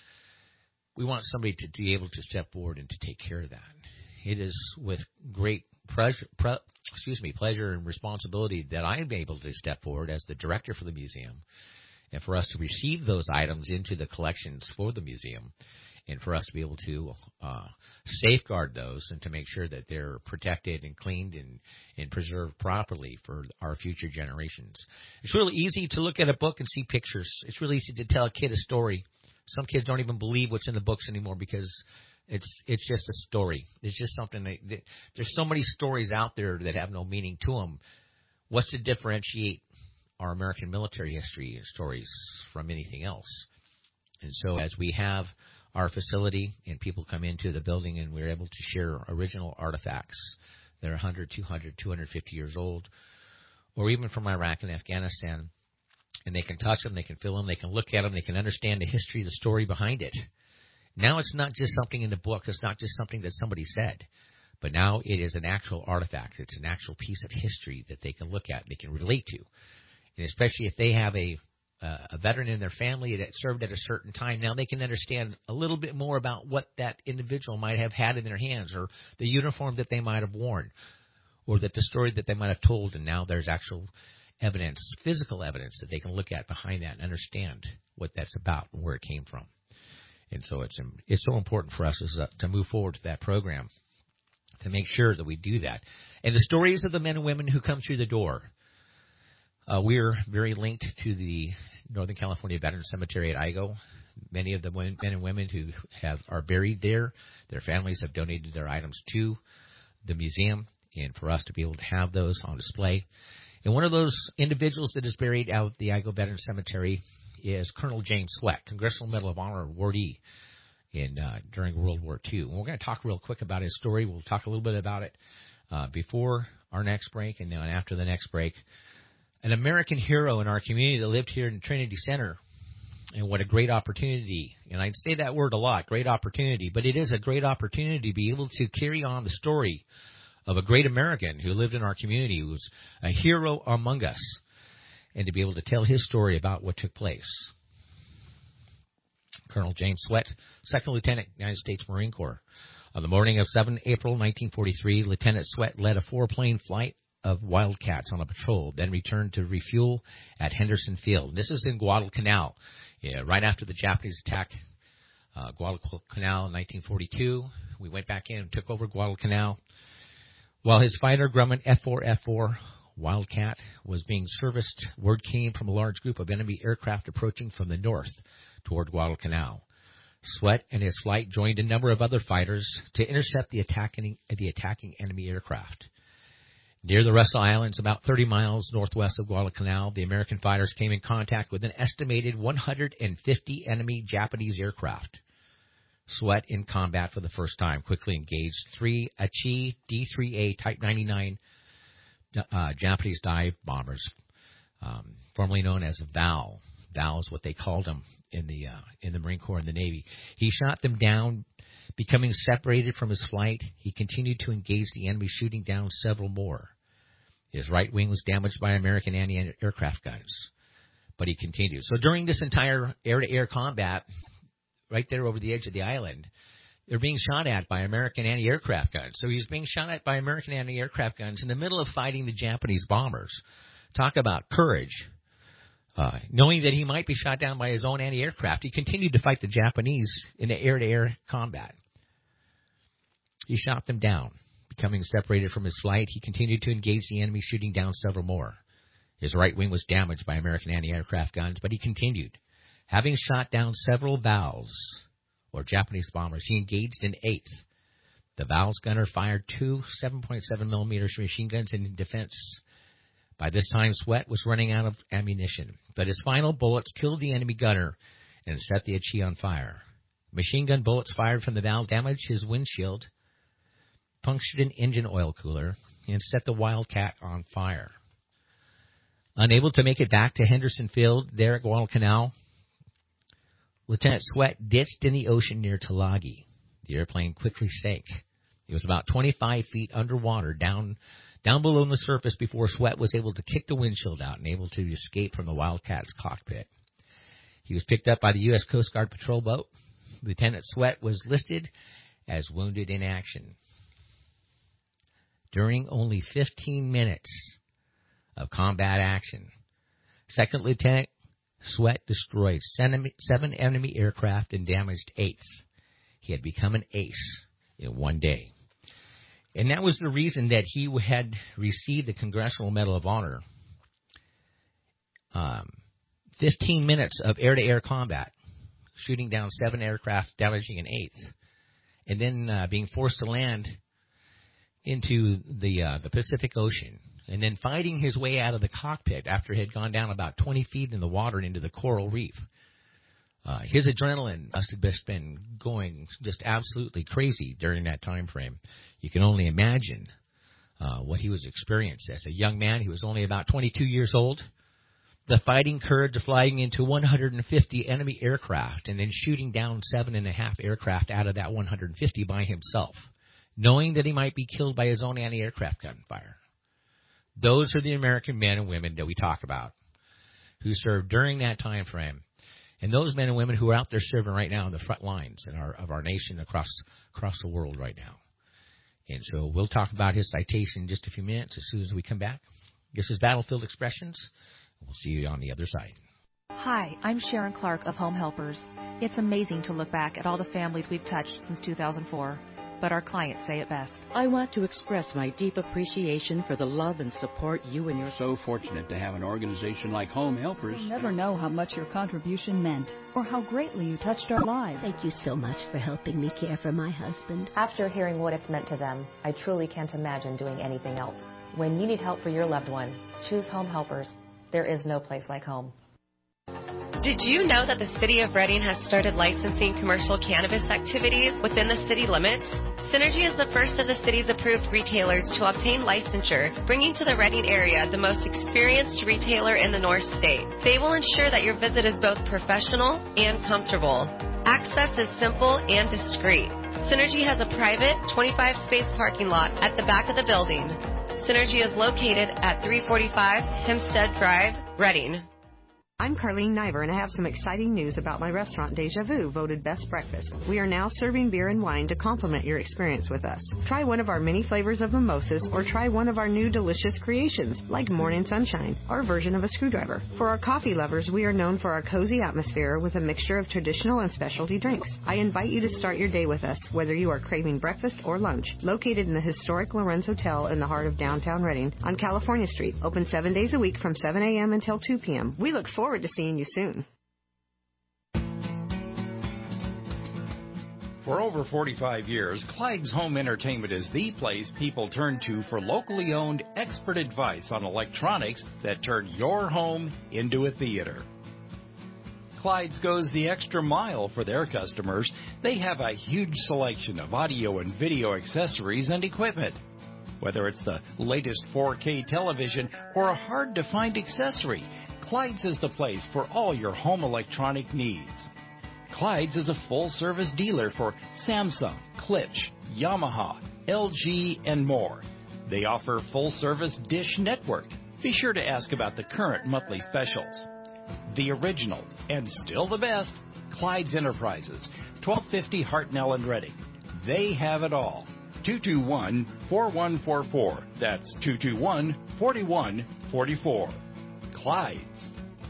We want somebody to be able to step forward and to take care of that. It is with great pleasure, pre, excuse me, pleasure and responsibility that I'm able to step forward as the director for the museum, and for us to receive those items into the collections for the museum, and for us to be able to uh, safeguard those and to make sure that they're protected and cleaned and, and preserved properly for our future generations. It's really easy to look at a book and see pictures. It's really easy to tell a kid a story. Some kids don't even believe what's in the books anymore because it's it's just a story. It's just something that, that there's so many stories out there that have no meaning to them. What's to differentiate our American military history stories from anything else? And so as we have our facility and people come into the building and we're able to share original artifacts that are one hundred, two hundred, two hundred fifty years old, or even from Iraq and Afghanistan, and they can touch them, they can feel them, they can look at them, they can understand the history, the story behind it. Now it's not just something in the book. It's not just something that somebody said. But now it is an actual artifact. It's an actual piece of history that they can look at, they can relate to. And especially if they have a uh, a veteran in their family that served at a certain time, now they can understand a little bit more about what that individual might have had in their hands, or the uniform that they might have worn, or that the story that they might have told. And now there's actual evidence, physical evidence, that they can look at behind that and understand what that's about and where it came from. And so it's it's so important for us as a, to move forward to that program, to make sure that we do that. And the stories of the men and women who come through the door, uh, we're very linked to the Northern California Veterans Cemetery at Igo. Many of the men and women who have are buried there, their families have donated their items to the museum, and for us to be able to have those on display. And one of those individuals that is buried out at the Igo Veterans Cemetery is Colonel James Sweat, Congressional Medal of Honor awardee in uh, during World War Two. And we're going to talk real quick about his story. We'll talk a little bit about it uh, before our next break, and then after the next break. An American hero in our community that lived here in Trinity Center, and what a great opportunity. And I say that word a lot, great opportunity, but it is a great opportunity to be able to carry on the story of a great American who lived in our community, who was a hero among us, and to be able to tell his story about what took place. Colonel James Sweat, Second Lieutenant, United States Marine Corps. On the morning of the seventh of April, nineteen forty-three, Lieutenant Sweat led a four-plane flight of Wildcats on a patrol, then returned to refuel at Henderson Field. This is in Guadalcanal, yeah, right after the Japanese attack uh, Guadalcanal in nineteen forty-two. We went back in and took over Guadalcanal. While his fighter Grumman F four F four Wildcat was being serviced, word came from a large group of enemy aircraft approaching from the north toward Guadalcanal. Sweat and his flight joined a number of other fighters to intercept the attacking, the attacking enemy aircraft. Near the Russell Islands, about thirty miles northwest of Guadalcanal, the American fighters came in contact with an estimated one hundred fifty enemy Japanese aircraft. Sweat, in combat for the first time, quickly engaged three Aichi D three A Type ninety-nine uh, Japanese dive bombers, um, formerly known as V A L. V A L is what they called them in the uh, in the Marine Corps and the Navy. He shot them down. Becoming separated from his flight, he continued to engage the enemy, shooting down several more. His right wing was damaged by American anti-aircraft guns, but he continued. So during this entire air-to-air combat, right there over the edge of the island, they're being shot at by American anti-aircraft guns. So he's being shot at by American anti-aircraft guns in the middle of fighting the Japanese bombers. Talk about courage. Uh, knowing that he might be shot down by his own anti-aircraft, he continued to fight the Japanese in the air-to-air combat. He shot them down. Becoming separated from his flight, he continued to engage the enemy, shooting down several more. His right wing was damaged by American anti-aircraft guns, but he continued. Having shot down several V A Ls, or Japanese bombers, he engaged an eighth. The V A L's gunner fired two seven point seven millimeter machine guns in defense. By this time, Sweat was running out of ammunition, but his final bullets killed the enemy gunner and set the Aichi on fire. Machine gun bullets fired from the V A L damaged his windshield, punctured an engine oil cooler, and set the Wildcat on fire. Unable to make it back to Henderson Field there at Guadalcanal, Lieutenant Sweat ditched in the ocean near Tulagi. The airplane quickly sank. It was about twenty-five feet underwater, down down below the surface, before Sweat was able to kick the windshield out and able to escape from the Wildcat's cockpit. He was picked up by the U S Coast Guard patrol boat. Lieutenant Sweat was listed as wounded in action. During only fifteen minutes of combat action, Second Lieutenant Sweat destroyed seven enemy aircraft and damaged eight. He had become an ace in one day. And that was the reason that he had received the Congressional Medal of Honor. Um, fifteen minutes of air-to-air combat, shooting down seven aircraft, damaging an eighth, and then uh, being forced to land into the uh, the Pacific Ocean, and then fighting his way out of the cockpit after he had gone down about twenty feet in the water and into the coral reef. Uh, his adrenaline must have just been going just absolutely crazy during that time frame. You can only imagine uh, what he was experiencing. As a young man, he was only about twenty-two years old. The fighting courage of flying into one hundred fifty enemy aircraft and then shooting down seven and a half aircraft out of that one hundred fifty by himself, knowing that he might be killed by his own anti-aircraft gunfire. Those are the American men and women that we talk about. who served during that time frame, and those men and women who are out there serving right now in the front lines in our, of our nation across across the world right now. And so we'll talk about his citation in just a few minutes as soon as we come back. This is Battlefield Expressions. We'll see you on the other side. Hi, I'm Sharon Clark of Home Helpers. It's amazing to look back at all the families we've touched since two thousand four. But our clients say it best. I want to express my deep appreciation for the love and support you and your... So fortunate to have an organization like Home Helpers. You'll never know how much your contribution meant or how greatly you touched our lives. Thank you so much for helping me care for my husband. After hearing what it's meant to them, I truly can't imagine doing anything else. When you need help for your loved one, choose Home Helpers. There is no place like home. Did you know that the City of Reading has started licensing commercial cannabis activities within the city limits? Synergy is the first of the city's approved retailers to obtain licensure, bringing to the Reading area the most experienced retailer in the North State. They will ensure that your visit is both professional and comfortable. Access is simple and discreet. Synergy has a private twenty-five space parking lot at the back of the building. Synergy is located at three forty-five Hempstead Drive, Reading. I'm Carlene Niver, and I have some exciting news about my restaurant, Deja Vu, voted Best Breakfast. We are now serving beer and wine to complement your experience with us. Try one of our many flavors of mimosas, or try one of our new delicious creations, like Morning Sunshine, our version of a screwdriver. For our coffee lovers, we are known for our cozy atmosphere with a mixture of traditional and specialty drinks. I invite you to start your day with us, whether you are craving breakfast or lunch. Located in the historic Lorenz Hotel in the heart of downtown Reading on California Street. Open seven days a week from seven a.m. until two p.m. We look forward to seeing you soon. For over forty-five years, Clyde's Home Entertainment is the place people turn to for locally owned expert advice on electronics that turn your home into a theater. Clyde's goes the extra mile for their customers. They have a huge selection of audio and video accessories and equipment. Whether it's the latest four K television or a hard-to-find accessory, Clyde's is the place for all your home electronic needs. Clyde's is a full-service dealer for Samsung, Klipsch, Yamaha, L G, and more. They offer full-service Dish Network. Be sure to ask about the current monthly specials. The original, and still the best, Clyde's Enterprises, twelve fifty Hartnell and Reading. They have it all. two two one, four one four four. That's two two one, four one four four. Clyde's.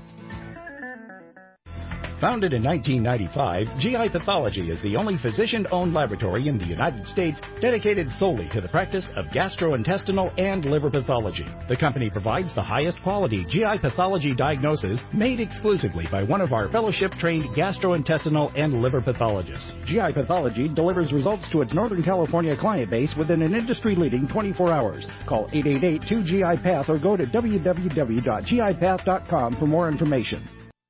Founded in nineteen ninety-five, G I Pathology is the only physician-owned laboratory in the United States dedicated solely to the practice of gastrointestinal and liver pathology. The company provides the highest quality G I pathology diagnosis made exclusively by one of our fellowship-trained gastrointestinal and liver pathologists. G I Pathology delivers results to its Northern California client base within an industry-leading twenty-four hours. Call eight eight eight, two G I Path or go to w w w dot g i path dot com for more information.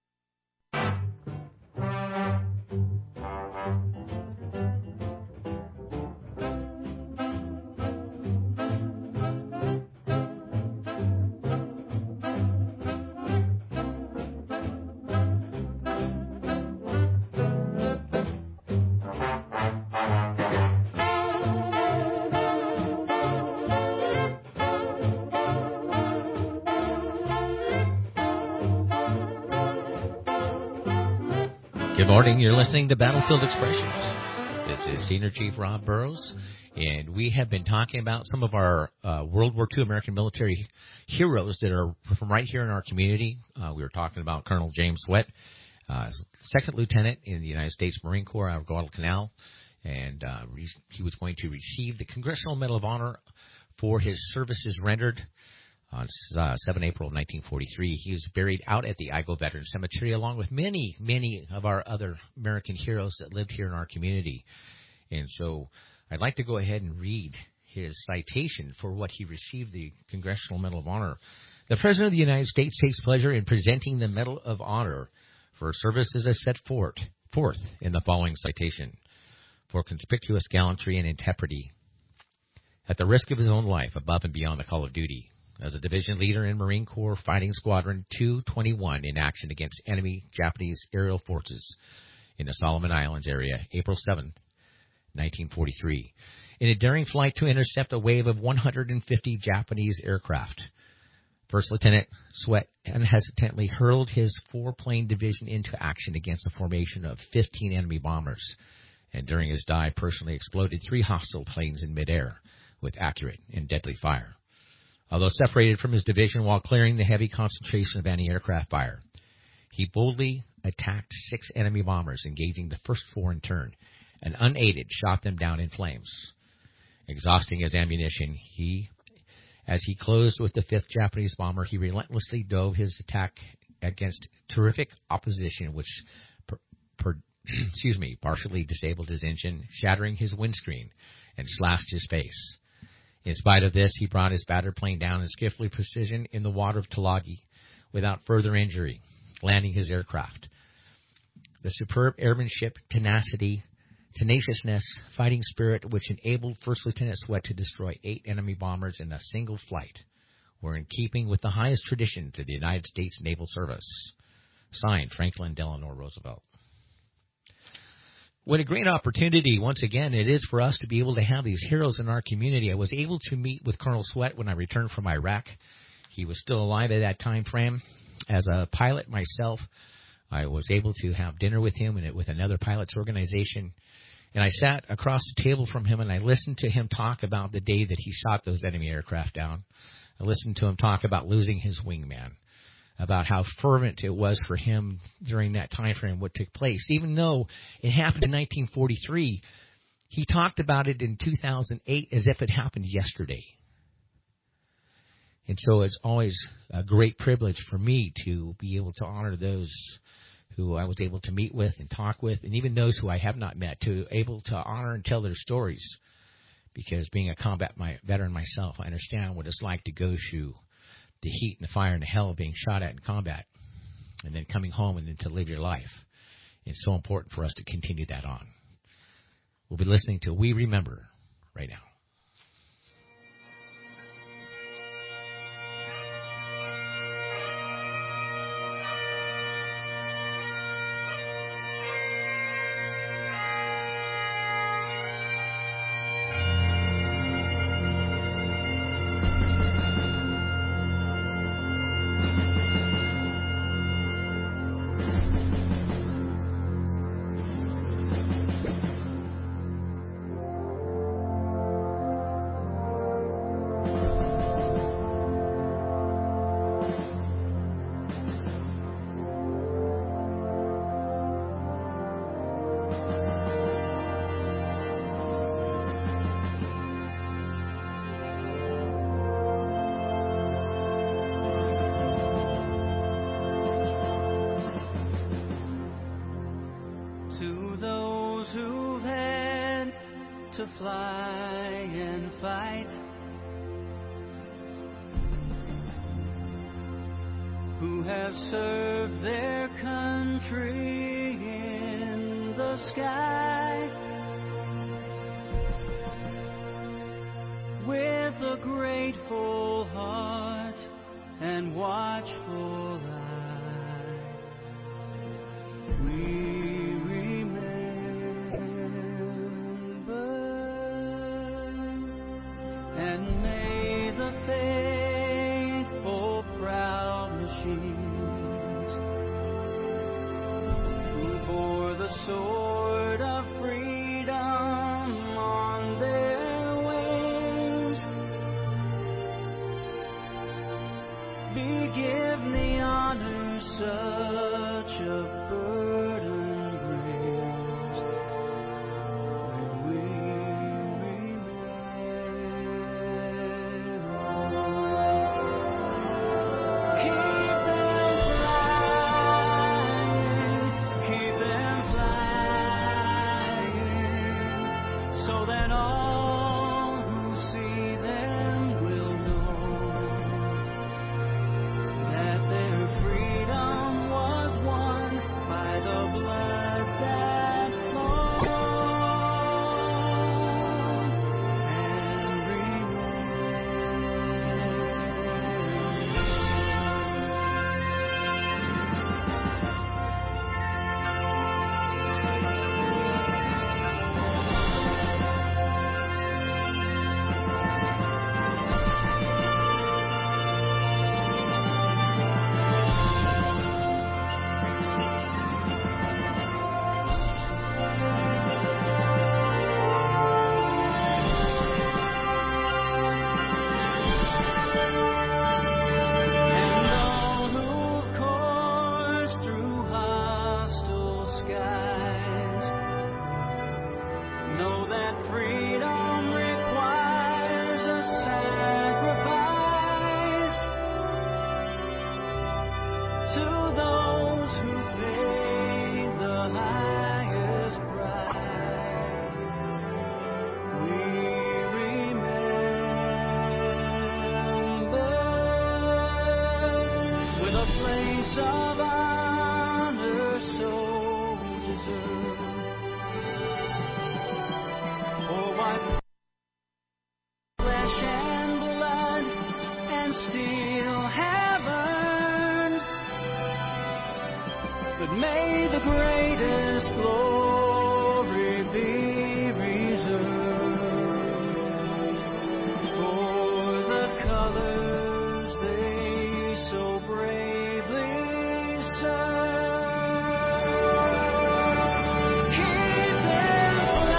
Good morning. You're listening to Battlefield Expressions. This is Senior Chief Rob Burrows, and we have been talking about some of our uh, World War Two American military heroes that are from right here in our community. Uh, we were talking about Colonel James Sweat, uh, second lieutenant in the United States Marine Corps out of Guadalcanal, and uh, re- he was going to receive the Congressional Medal of Honor for his services rendered on uh, seventh of April of nineteen forty-three. He was buried out at the Igo Veteran Cemetery along with many, many of our other American heroes that lived here in our community. And so I'd like to go ahead and read his citation for what he received the Congressional Medal of Honor. The President of the United States takes pleasure in presenting the Medal of Honor for services as set forth, forth in the following citation: for conspicuous gallantry and integrity, at the risk of his own life, above and beyond the call of duty, as a division leader in Marine Corps Fighting Squadron two twenty-one in action against enemy Japanese aerial forces in the Solomon Islands area, April seventh, nineteen forty-three, in a daring flight to intercept a wave of one hundred fifty Japanese aircraft. First Lieutenant Sweat unhesitantly hurled his four-plane division into action against the formation of fifteen enemy bombers, and during his dive personally exploded three hostile planes in midair with accurate and deadly fire. Although separated from his division while clearing the heavy concentration of anti-aircraft fire, he boldly attacked six enemy bombers, engaging the first four in turn, and unaided shot them down in flames. Exhausting his ammunition, he, as he closed with the fifth Japanese bomber, he relentlessly dove his attack against terrific opposition, which per, per, excuse me, partially disabled his engine, shattering his windscreen, and slashed his face. In spite of this, he brought his battered plane down in skillful precision in the water of Tulagi without further injury, landing his aircraft. The superb airmanship, tenacity, tenaciousness, fighting spirit which enabled First Lieutenant Sweat to destroy eight enemy bombers in a single flight were in keeping with the highest traditions of the United States Naval Service. Signed, Franklin Delano Roosevelt. What a great opportunity, once again, it is for us to be able to have these heroes in our community. I was able to meet with Colonel Sweat when I returned from Iraq. He was still alive at that time frame. As a pilot myself, I was able to have dinner with him and with another pilots organization. And I sat across the table from him and I listened to him talk about the day that he shot those enemy aircraft down. I listened to him talk about losing his wingman, about how fervent it was for him during that time frame what took place. Even though it happened in nineteen forty-three, he talked about it in two thousand eight as if it happened yesterday. And so it's always a great privilege for me to be able to honor those who I was able to meet with and talk with, and even those who I have not met, to able to honor and tell their stories. Because being a combat my, veteran myself, I understand what it's like to go through the heat and the fire and the hell of being shot at in combat, and then coming home and then to live your life. It's so important for us to continue that on. We'll be listening to We Remember right now. Know that freedom requires a sacrifice. To those who paid the highest price, we remember with a place of honor so deserved. For what flesh and blood and steel have earned, but may the greatest glory be reserved for the colors they so bravely serve. Keep them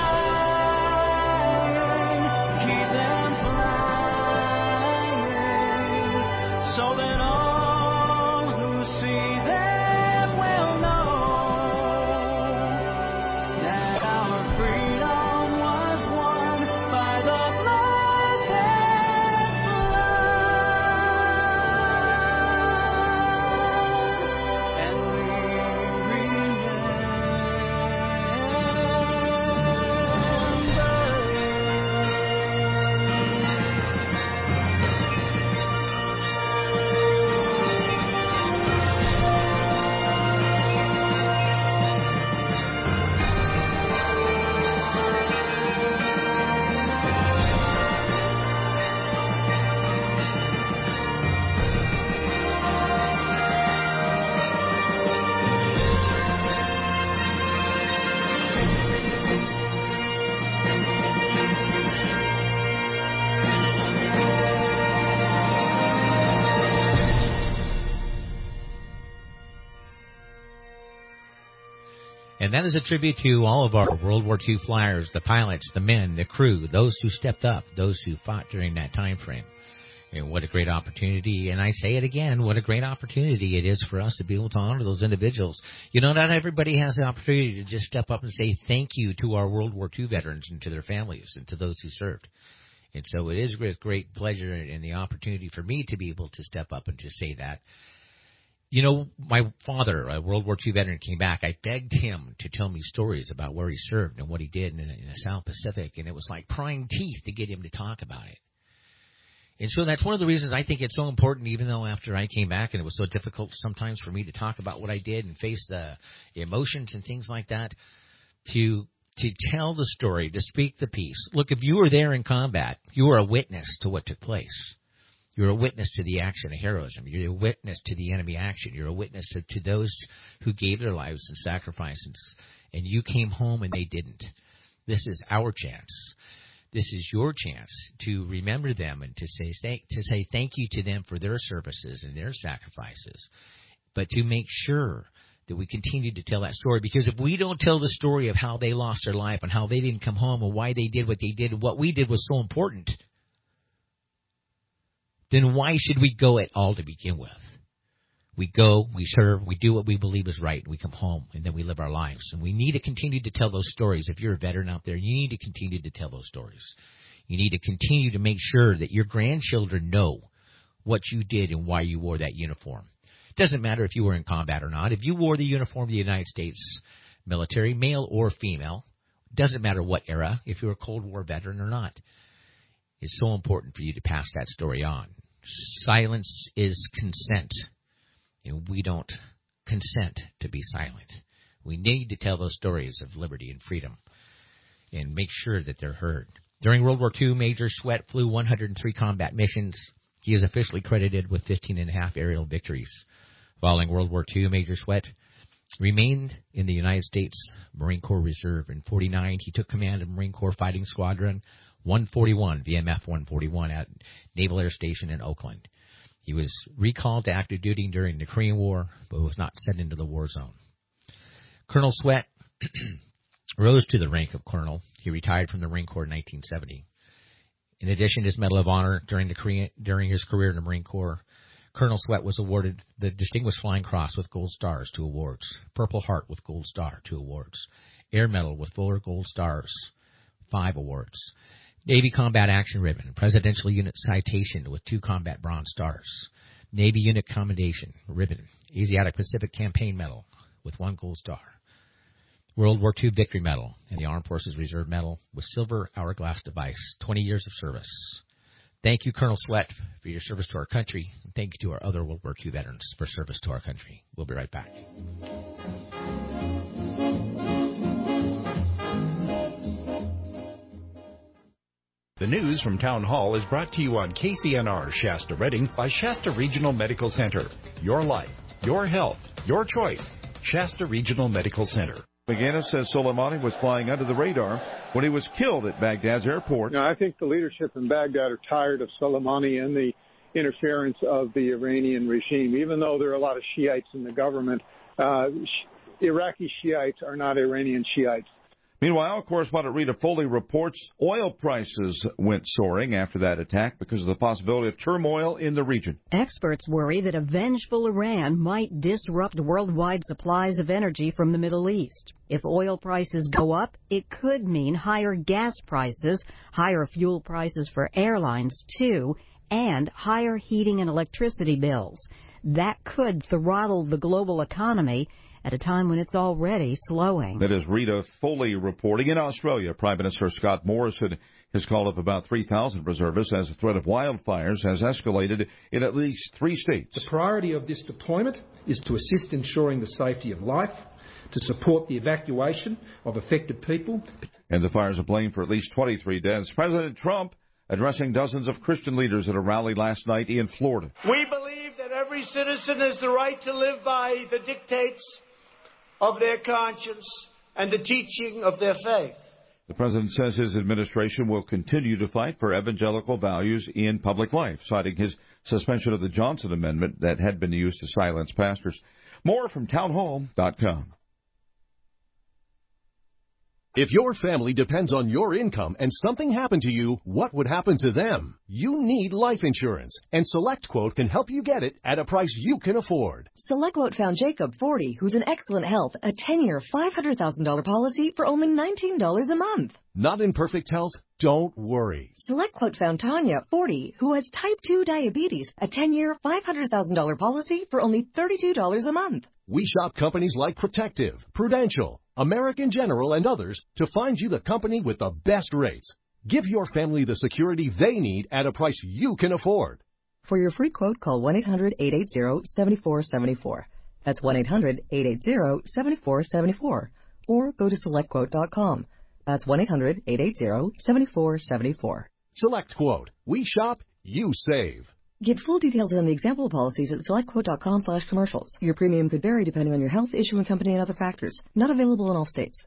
flying, keep them flying, so that all who see them will know that our freedom was won by the blood that flowed, and we And that is a tribute to all of our World War Two flyers, the pilots, the men, the crew, those who stepped up, those who fought during that time frame. And what a great opportunity, and I say it again, what a great opportunity it is for us to be able to honor those individuals. You know, not everybody has the opportunity to just step up and say thank you to our World War Two veterans and to their families and to those who served. And so it is with great pleasure and the opportunity for me to be able to step up and to say that. You know, my father, a World War Two veteran, came back. I begged him to tell me stories about where he served and what he did in, in the South Pacific, and it was like prying teeth to get him to talk about it. And so that's one of the reasons I think it's so important, even though after I came back and it was so difficult sometimes for me to talk about what I did and face the emotions and things like that, to to tell the story, to speak the piece. Look, if you were there in combat, you were a witness to what took place. You're a witness to the action of heroism. You're a witness to the enemy action. You're a witness to, to those who gave their lives and sacrifices. And you came home and they didn't. This is our chance. This is your chance to remember them and to say, to say thank you to them for their services and their sacrifices. But to make sure that we continue to tell that story. Because if we don't tell the story of how they lost their life and how they didn't come home and why they did what they did and what we did was so important, then why should we go at all to begin with? We go, we serve, we do what we believe is right, and we come home, and then we live our lives. And we need to continue to tell those stories. If you're a veteran out there, you need to continue to tell those stories. You need to continue to make sure that your grandchildren know what you did and why you wore that uniform. It doesn't matter if you were in combat or not. If you wore the uniform of the United States military, male or female, it doesn't matter what era, if you're a Cold War veteran or not. It's so important for you to pass that story on. Silence is consent, and we don't consent to be silent. We need to tell those stories of liberty and freedom and make sure that they're heard. During World War Two, Major Sweat flew one hundred three combat missions. He is officially credited with fifteen and a half aerial victories. Following World War Two, Major Sweat remained in the United States Marine Corps Reserve. In forty-nine, he took command of Marine Corps Fighting Squadron one forty-one, V M F one forty-one, at Naval Air Station in Oakland. He was recalled to active duty during the Korean War, but was not sent into the war zone. Colonel Sweat rose to the rank of colonel. He retired from the Marine Corps in nineteen seventy. In addition to his Medal of Honor during, the Korean, during his career in the Marine Corps, Colonel Sweat was awarded the Distinguished Flying Cross with Gold Stars, two awards, Purple Heart with Gold Star, two awards, Air Medal with four Gold Stars, five awards. Navy Combat Action Ribbon, Presidential Unit Citation with two Combat Bronze Stars. Navy Unit Commendation Ribbon, Asiatic Pacific Campaign Medal with one Gold Star. World War Two Victory Medal and the Armed Forces Reserve Medal with Silver Hourglass Device, twenty years of service. Thank you, Colonel Sweat, for your service to our country, and thank you to our other World War Two veterans for service to our country. We'll be right back. The news from Town Hall is brought to you on K C N R Shasta Redding by Shasta Regional Medical Center. Your life, your health, your choice. Shasta Regional Medical Center. McGinnis says Soleimani was flying under the radar when he was killed at Baghdad's airport. No, I think the leadership in Baghdad are tired of Soleimani and the interference of the Iranian regime. Even though there are a lot of Shiites in the government, uh, Iraqi Shiites are not Iranian Shiites. Meanwhile, correspondent Rita Foley reports oil prices went soaring after that attack because of the possibility of turmoil in the region. Experts worry that a vengeful Iran might disrupt worldwide supplies of energy from the Middle East. If oil prices go up, it could mean higher gas prices, higher fuel prices for airlines, too, and higher heating and electricity bills. That could throttle the global economy at a time when it's already slowing. That is Rita Foley reporting. In Australia, Prime Minister Scott Morrison has called up about three thousand reservists as the threat of wildfires has escalated in at least three states. The priority of this deployment is to assist ensuring the safety of life, to support the evacuation of affected people. And the fires are blamed for at least twenty-three deaths. President Trump addressing dozens of Christian leaders at a rally last night in Florida. We believe that every citizen has the right to live by the dictates of their conscience and the teaching of their faith. The president says his administration will continue to fight for evangelical values in public life, citing his suspension of the Johnson Amendment that had been used to silence pastors. More from townhall dot com. If your family depends on your income and something happened to you, what would happen to them? You need life insurance, and SelectQuote can help you get it at a price you can afford. SelectQuote found Jacob, forty, who's in excellent health, a ten-year, five hundred thousand dollars policy for only nineteen dollars a month. Not in perfect health? Don't worry. SelectQuote found Tanya, forty, who has type two diabetes, a ten-year, five hundred thousand dollars policy for only thirty-two dollars a month. We shop companies like Protective, Prudential, American General, and others to find you the company with the best rates. Give your family the security they need at a price you can afford. For your free quote, call one eight hundred eight eight zero seven four seven four. That's one eight hundred eight eight zero seven four seven four. Or go to select quote dot com. That's one eight hundred eight eight zero seven four seven four. SelectQuote. We shop, you save. Get full details on the example policies at select quote dot com slash commercials. Your premium could vary depending on your health, issuing company, and other factors. Not available in all states.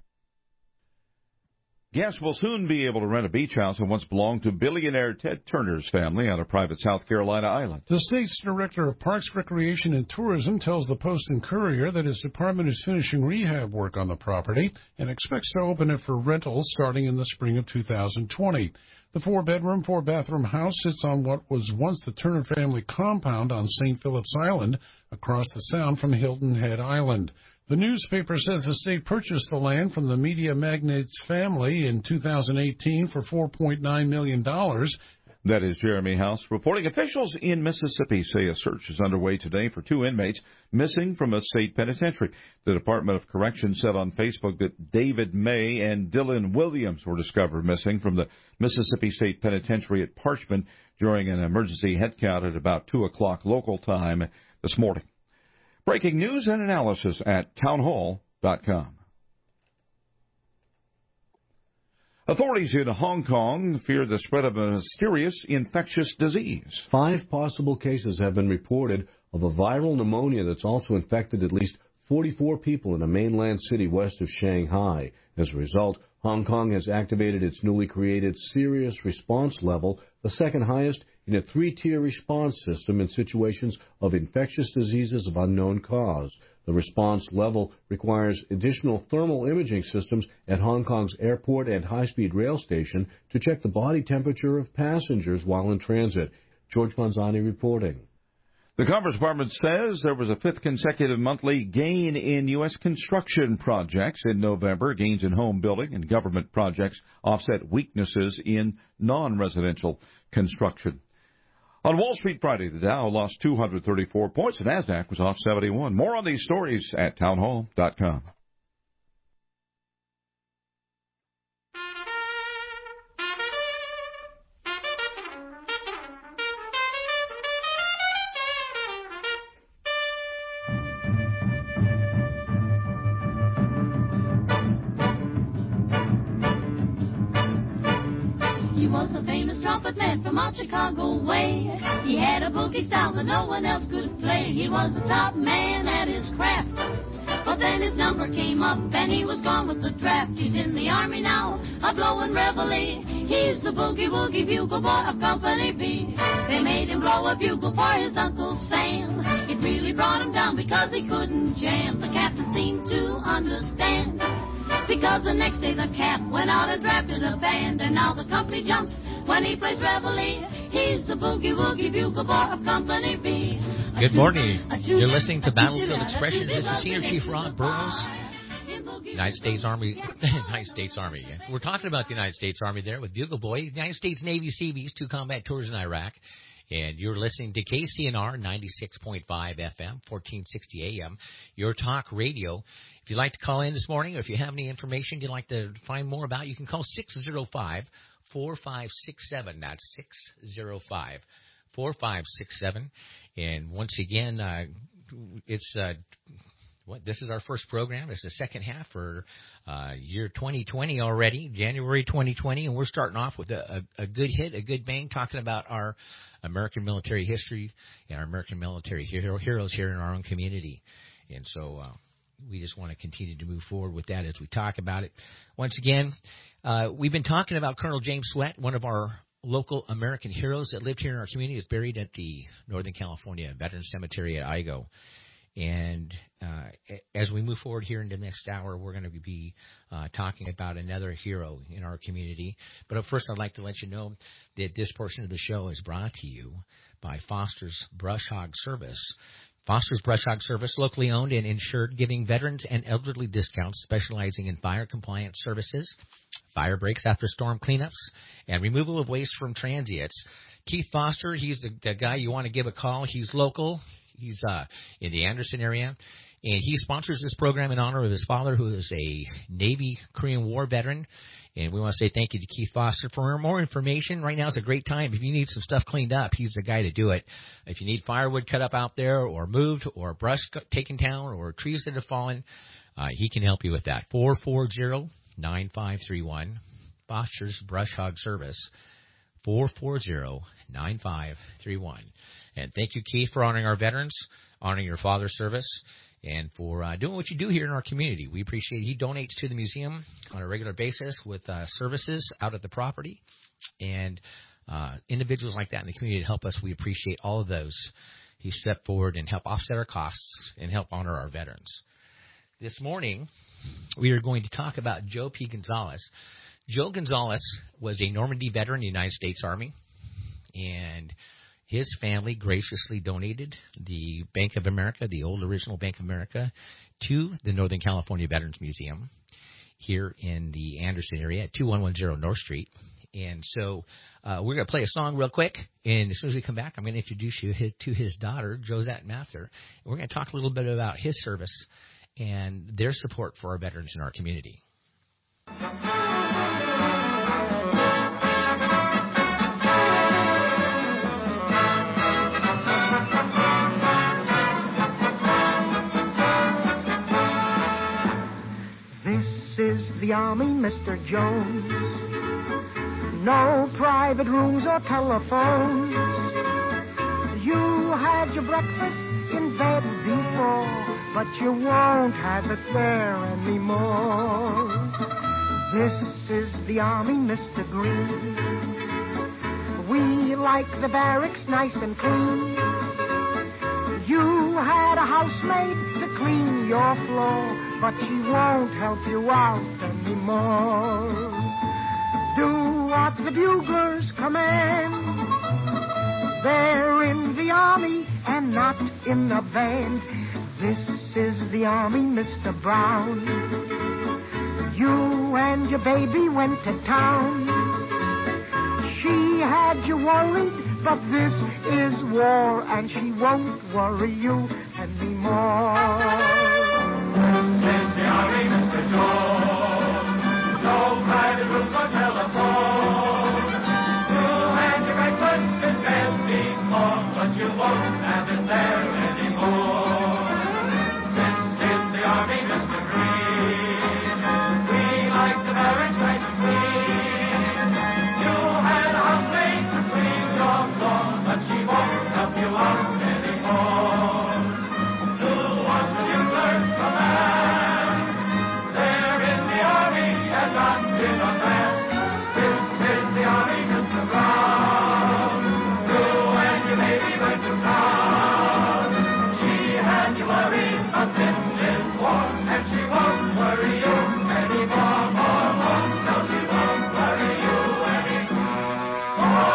Guests will soon be able to rent a beach house that once belonged to billionaire Ted Turner's family on a private South Carolina island. The state's director of Parks, Recreation, and Tourism tells the Post and Courier that his department is finishing rehab work on the property and expects to open it for rentals starting in the spring of two thousand twenty. The four-bedroom, four-bathroom house sits on what was once the Turner family compound on Saint Philip's Island, across the sound from Hilton Head Island. The newspaper says the state purchased the land from the media magnate's family in two thousand eighteen for four point nine million dollars. That is Jeremy House reporting. Officials in Mississippi say a search is underway today for two inmates missing from a state penitentiary. The Department of Corrections said on Facebook that David May and Dylan Williams were discovered missing from the Mississippi State Penitentiary at Parchman during an emergency head count at about two o'clock local time this morning. Breaking news and analysis at townhall dot com. Authorities in Hong Kong fear the spread of a mysterious infectious disease. Five possible cases have been reported of a viral pneumonia that's also infected at least forty-four people in a mainland city west of Shanghai. As a result, Hong Kong has activated its newly created Serious Response Level, the second highest in a three-tier response system in situations of infectious diseases of unknown cause. The response level requires additional thermal imaging systems at Hong Kong's airport and high-speed rail station to check the body temperature of passengers while in transit. George Manzani reporting. The Commerce Department says there was a fifth consecutive monthly gain in U S construction projects in November. Gains in home building and government projects offset weaknesses in non-residential construction. On Wall Street Friday, the Dow lost two hundred thirty-four points. The NASDAQ was off seventy-one. More on these stories at townhall dot com. Chicago way. He had a boogie style that no one else could play. He was the top man at his craft. But then his number came up and he was gone with the draft. He's in the army now, a blowing reveille. He's the boogie woogie bugle boy of Company B. They made him blow a bugle for his Uncle Sam. It really brought him down because he couldn't jam. The captain seemed to understand, because the next day the cap went out and drafted a band. And now the company jumps when he plays reveille. He's the boogie woogie bugle boy of Company B. Good morning. You're listening to Battlefield Expressions. This is Senior Chief Rod Burrows, United States Army. United States Army. We're talking about the United States Army there with Bugle Boy, United States Navy Seabees, two combat tours in Iraq. And you're listening to K C N R ninety-six point five F M, fourteen sixty A M, your talk radio. If you'd like to call in this morning, or if you have any information you'd like to find more about, you can call six oh five, four five six seven. That's six oh five, four five six seven. And once again, uh, it's uh, what this is our first program. It's the second half for uh, year twenty twenty already, January twenty twenty, and we're starting off with a, a, a good hit, a good bang, talking about our American military history and our American military hero, heroes here in our own community. And so uh, we just want to continue to move forward with that as we talk about it. Once again, uh, we've been talking about Colonel James Sweat, one of our local American heroes that lived here in our community, is buried at the Northern California Veterans Cemetery at Igo. And uh, as we move forward here in the next hour, we're going to be uh, talking about another hero in our community. But first, I'd like to let you know that this portion of the show is brought to you by Foster's Brush Hog Service. Foster's Brush Hog Service, locally owned and insured, giving veterans and elderly discounts, specializing in fire compliance services, fire breaks after storm cleanups, and removal of waste from transients. Keith Foster, he's the, the guy you want to give a call. He's local. He's uh, in the Anderson area, and he sponsors this program in honor of his father, who is a Navy Korean War veteran. And we want to say thank you to Keith Foster. For more information, right now is a great time. If you need some stuff cleaned up, he's the guy to do it. If you need firewood cut up out there, or moved, or brush taken down, or trees that have fallen, uh, he can help you with that. four four zero, nine five three one, Foster's Brush Hog Service, four four zero, nine five three one. And thank you, Keith, for honoring our veterans, honoring your father's service, and for uh, doing what you do here in our community. We appreciate it. He donates to the museum on a regular basis with uh, services out at the property. And uh, individuals like that in the community to help us, we appreciate all of those. He stepped forward and helped offset our costs and help honor our veterans. This morning, we are going to talk about Joe P. Gonzalez. Joe Gonzalez was a Normandy veteran in the United States Army, and his family graciously donated the Bank of America, the old original Bank of America, to the Northern California Veterans Museum here in the Anderson area at two one one zero North Street. And so uh, we're going to play a song real quick, and as soon as we come back, I'm going to introduce you his, to his daughter, Josette Mather. And we're going to talk a little bit about his service and their support for our veterans in our community. The Army, Mister Jones. No private rooms or telephones. You had your breakfast in bed before, but you won't have it there anymore. This is the Army, Mister Green. We like the barracks nice and clean. You had a housemaid to clean your floor, but she won't help you out anymore. Do what the buglers command. They're in the Army and not in a band. This is the Army, Mister Brown. You and your baby went to town. She had you worried, but this is war, and she won't worry you anymore. This is the Army, Mister Jones. No private rooms or telephone. You had your breakfast in bed before, but you won't have it there anymore. This is the Army, Mister Green. We like the barracks nice and clean. You had a housemaid to clean your floor, but she won't help you out anymore. Do what you learned from that. There in the Army and not in a band. This is the Army, Mister Brown. You and your baby went to town. She had you worried, but this is war, and she won't worry you anymore. More, more, no, she won't worry you anymore.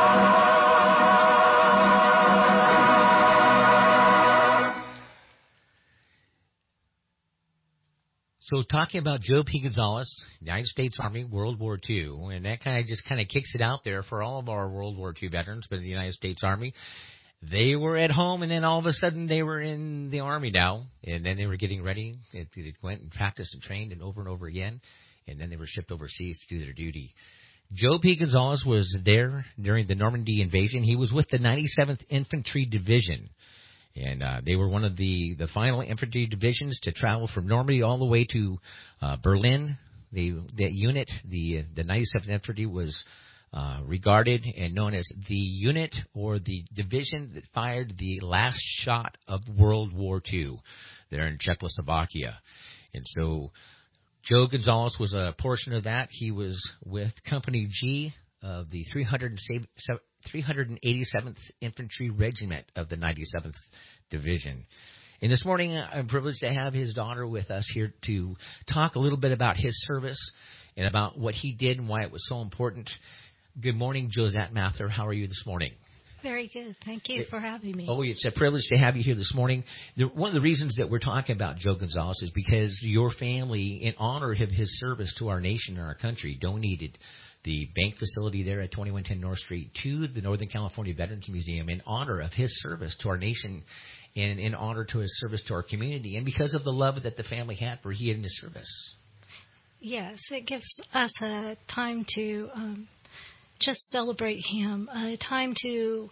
So talking about Joe P. Gonzalez, United States Army, World War Two, and that kind of just kind of kicks it out there for all of our World War Two veterans, but the United States Army, they were at home, and then all of a sudden they were in the Army now, and then they were getting ready. They went and practiced and trained and over and over again, and then they were shipped overseas to do their duty. Joe P. Gonzalez was there during the Normandy invasion. He was with the ninety-seventh Infantry Division. And uh, they were one of the, the final infantry divisions to travel from Normandy all the way to uh, Berlin. The that unit, the the ninety-seventh Infantry, was uh, regarded and known as the unit or the division that fired the last shot of World War Two there in Czechoslovakia. And so Joe Gonzalez was a portion of that. He was with Company G of the three hundred eighty-seventh Infantry Regiment of the ninety-seventh Division. And this morning, I'm privileged to have his daughter with us here to talk a little bit about his service and about what he did and why it was so important. Good morning, Josette Mather. How are you this morning? Very good. Thank you for having me. Oh, it's a privilege to have you here this morning. The, one of the reasons that we're talking about Joe Gonzalez is because your family, in honor of his service to our nation and our country, donated the bank facility there at twenty-one ten North Street to the Northern California Veterans Museum in honor of his service to our nation and in honor to his service to our community and because of the love that the family had for he and his service. Yes, it gives us a time to um, just celebrate him, a time to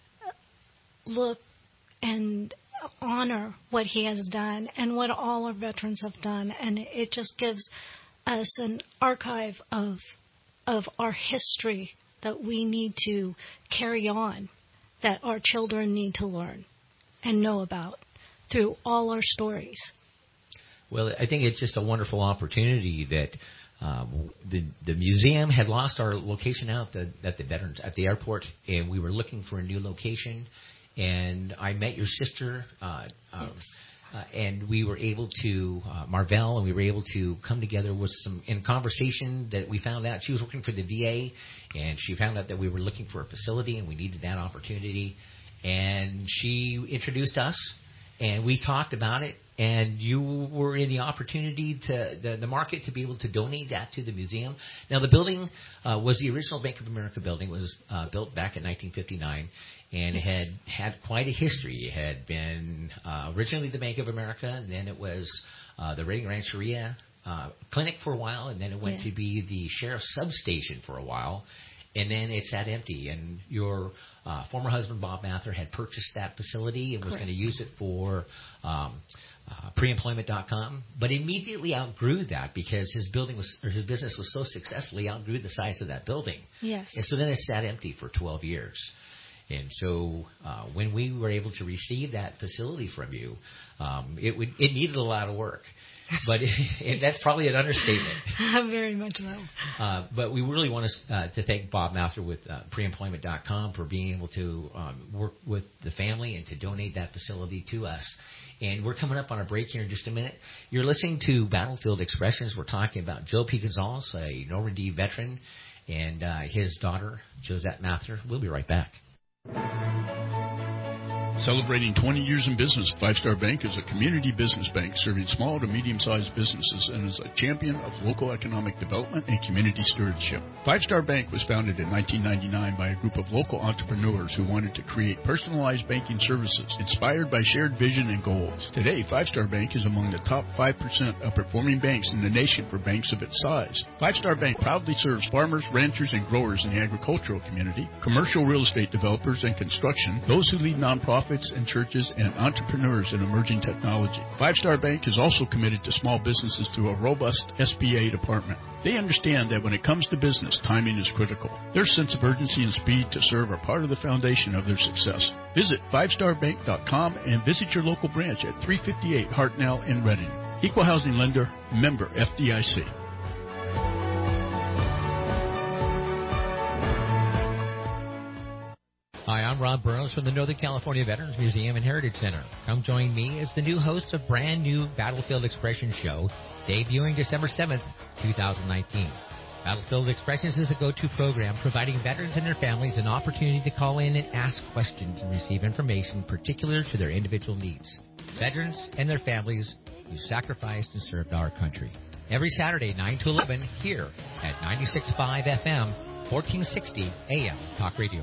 look and honor what he has done and what all our veterans have done. And it just gives us an archive of of our history that we need to carry on, that our children need to learn and know about through all our stories. Well, I think it's just a wonderful opportunity that um, the the museum had lost our location out at the, at the veterans at the airport, and we were looking for a new location. And I met your sister, uh, uh, uh, and we were able to uh, Marvell, and we were able to come together with some in conversation that we found out she was working for the V A, and she found out that we were looking for a facility, and we needed that opportunity. And she introduced us, and we talked about it. And you were in the opportunity to the, the market to be able to donate that to the museum. Now, the building uh, was the original Bank of America building. It was uh, built back in nineteen fifty-nine, and it had had quite a history. It had been uh, originally the Bank of America, and then it was uh, the Redding Rancheria uh, Clinic for a while, and then it went yeah. to be the Sheriff's Substation for a while. And then it sat empty, and your uh, former husband, Bob Mather, had purchased that facility and was Correct. going to use it for um, uh, preemployment dot com, but immediately outgrew that because his building was or his business was so successfully outgrew the size of that building. Yes. And so then it sat empty for twelve years. And so uh, when we were able to receive that facility from you, um, it would it needed a lot of work. But it, it, that's probably an understatement. Very much so. Uh, but we really want to, uh, to thank Bob Mather with uh, preemployment dot com for being able to um, work with the family and to donate that facility to us. And we're coming up on a break here in just a minute. You're listening to Battlefield Expressions. We're talking about Joe P. Gonzalez, a Normandy veteran, and uh, his daughter, Josette Mather. We'll be right back. Celebrating twenty years in business, Five Star Bank is a community business bank serving small to medium-sized businesses and is a champion of local economic development and community stewardship. Five Star Bank was founded in nineteen ninety-nine by a group of local entrepreneurs who wanted to create personalized banking services inspired by shared vision and goals. Today, Five Star Bank is among the top five percent of performing banks in the nation for banks of its size. Five Star Bank proudly serves farmers, ranchers, and growers in the agricultural community, commercial real estate developers and construction, those who lead nonprofits and churches, and entrepreneurs in emerging technology. Five Star Bank is also committed to small businesses through a robust S B A department. They understand that when it comes to business, timing is critical. Their sense of urgency and speed to serve are part of the foundation of their success. Visit five star bank dot com and visit your local branch at three fifty-eight Hartnell in Reading. Equal housing lender, member F D I C. Hi, I'm Rob Burrows from the Northern California Veterans Museum and Heritage Center. Come join me as the new host of brand new Battlefield Expressions show, debuting December seventh, twenty nineteen. Battlefield Expressions is a go-to program providing veterans and their families an opportunity to call in and ask questions and receive information particular to their individual needs. Veterans and their families who sacrificed and served our country. Every Saturday, nine to eleven, here at ninety-six point five F M, fourteen sixty A M Talk Radio.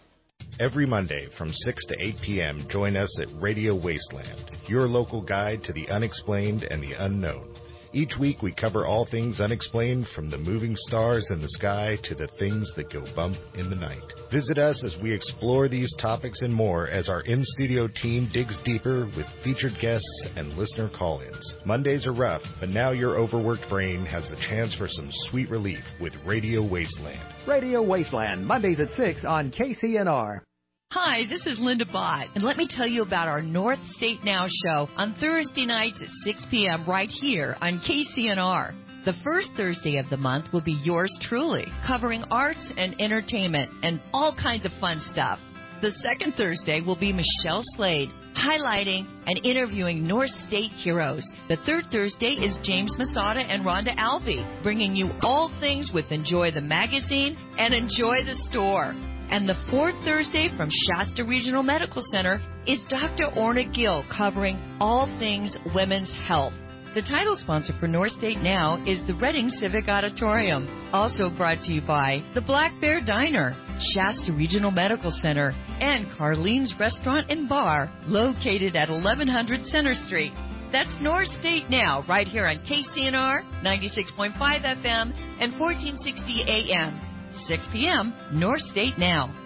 Every Monday from six to eight p.m., join us at Radio Wasteland, your local guide to the unexplained and the unknown. Each week we cover all things unexplained, from the moving stars in the sky to the things that go bump in the night. Visit us as we explore these topics and more as our in-studio team digs deeper with featured guests and listener call-ins. Mondays are rough, but now your overworked brain has the chance for some sweet relief with Radio Wasteland. Radio Wasteland, Mondays at six on K C N R. Hi, this is Linda Bott, and let me tell you about our North State Now show on Thursday nights at six p.m. right here on K C N R. The first Thursday of the month will be yours truly, covering arts and entertainment and all kinds of fun stuff. The second Thursday will be Michelle Slade, highlighting and interviewing North State heroes. The third Thursday is James Masada and Rhonda Albee, bringing you all things with Enjoy the Magazine and Enjoy the Store. And the fourth Thursday from Shasta Regional Medical Center is Doctor Orna Gill, covering all things women's health. The title sponsor for North State Now is the Reading Civic Auditorium. Also brought to you by the Black Bear Diner, Shasta Regional Medical Center, and Carlene's Restaurant and Bar, located at eleven hundred Center Street. That's North State Now, right here on K C N R, ninety-six point five F M, and fourteen sixty A M. six p.m., North State Now.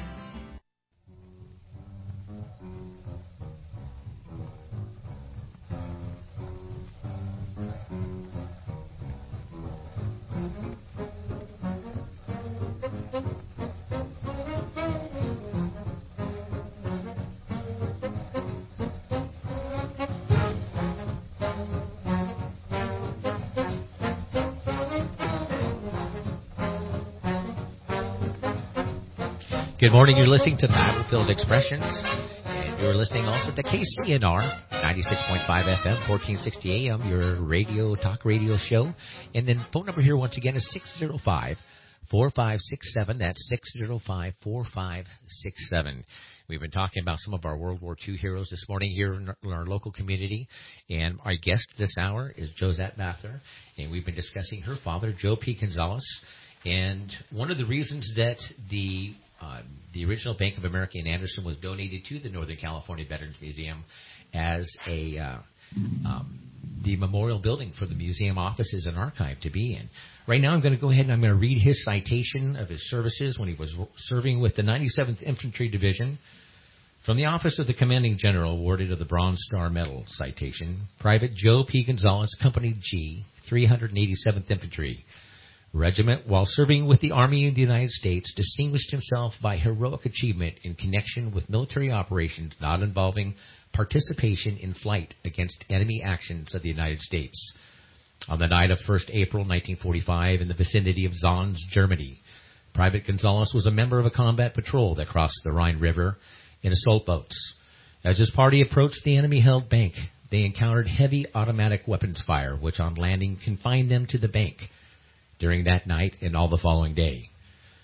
Good morning. You're listening to Battlefield Expressions, and you're listening also to K C N R, ninety-six point five F M, fourteen sixty A M, your radio, talk radio show. And then phone number here once again is six oh five, four five six seven. That's six oh five, four five six seven. We've been talking about some of our World War Two heroes this morning here in our, in our local community. And our guest this hour is Josette Bathler, and we've been discussing her father, Joe P. Gonzalez. And one of the reasons that the Uh, the original Bank of America in Anderson was donated to the Northern California Veterans Museum as a uh, um, the memorial building for the museum offices and archive to be in. Right now I'm going to go ahead and I'm going to read his citation of his services when he was serving with the ninety-seventh Infantry Division. From the Office of the Commanding General, awarded of the Bronze Star Medal citation, Private Joe P. Gonzalez, Company G, three hundred eighty-seventh Infantry Regiment, while serving with the Army of the United States, distinguished himself by heroic achievement in connection with military operations not involving participation in flight against enemy actions of the United States. On the night of first April nineteen forty-five in the vicinity of Zons, Germany, Private Gonzalez was a member of a combat patrol that crossed the Rhine River in assault boats. As his party approached the enemy-held bank, they encountered heavy automatic weapons fire, which on landing confined them to the bank during that night and all the following day.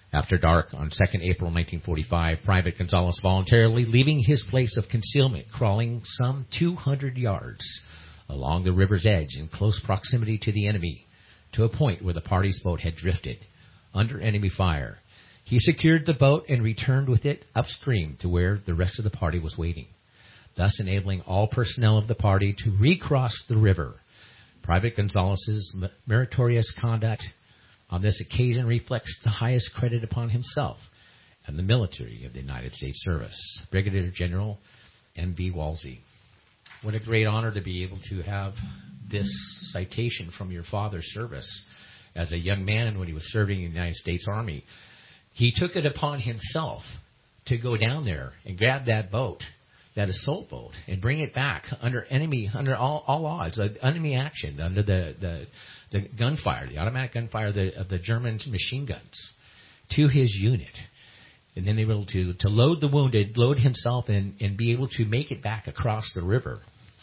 After dark on the second of April nineteen forty-five, Private Gonzalez voluntarily leaving his place of concealment, crawling some two hundred yards along the river's edge in close proximity to the enemy, to a point where the party's boat had drifted under enemy fire. He secured the boat and returned with it upstream to where the rest of the party was waiting, thus enabling all personnel of the party to recross the river. Private Gonzalez's meritorious conduct on this occasion reflects the highest credit upon himself and the military of the United States Service. Brigadier General M B Walsey. What a great honor to be able to have this citation from your father's service. As a young man when he was serving in the United States Army, he took it upon himself to go down there and grab that boat, that assault boat, and bring it back under enemy, under all, all odds, uh, enemy action, under the, the, the gunfire, the automatic gunfire of the, of the German machine guns, to his unit. And then they were able to, to load the wounded, load himself, and, and be able to make it back across the river.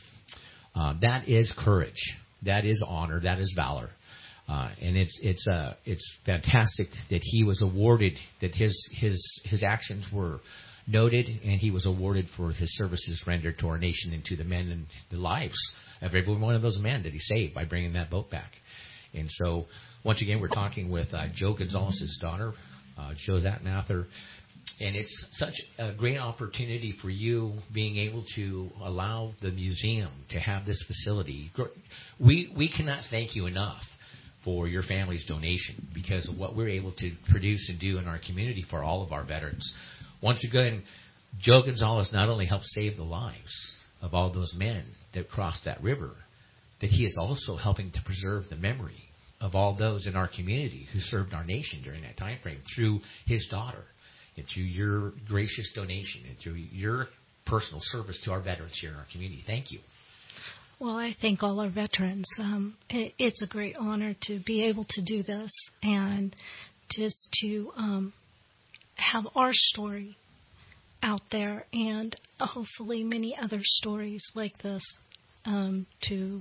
Uh, that is courage. That is honor. That is valor. Uh, and it's it's uh, it's fantastic that he was awarded, that his his his actions were noted, and he was awarded for his services rendered to our nation and to the men and the lives of every one of those men that he saved by bringing that boat back. And so, once again, we're talking with uh, Joe Gonzalez's daughter, uh, Josette Mather, and it's such a great opportunity for you being able to allow the museum to have this facility. We we cannot thank you enough for your family's donation, because of what we're able to produce and do in our community for all of our veterans. Once again, Joe Gonzalez not only helped save the lives of all those men that crossed that river, that he is also helping to preserve the memory of all those in our community who served our nation during that time frame through his daughter and through your gracious donation and through your personal service to our veterans here in our community. Thank you. Well, I thank all our veterans. Um, it, it's a great honor to be able to do this and just to um, have our story out there, and hopefully many other stories like this um, to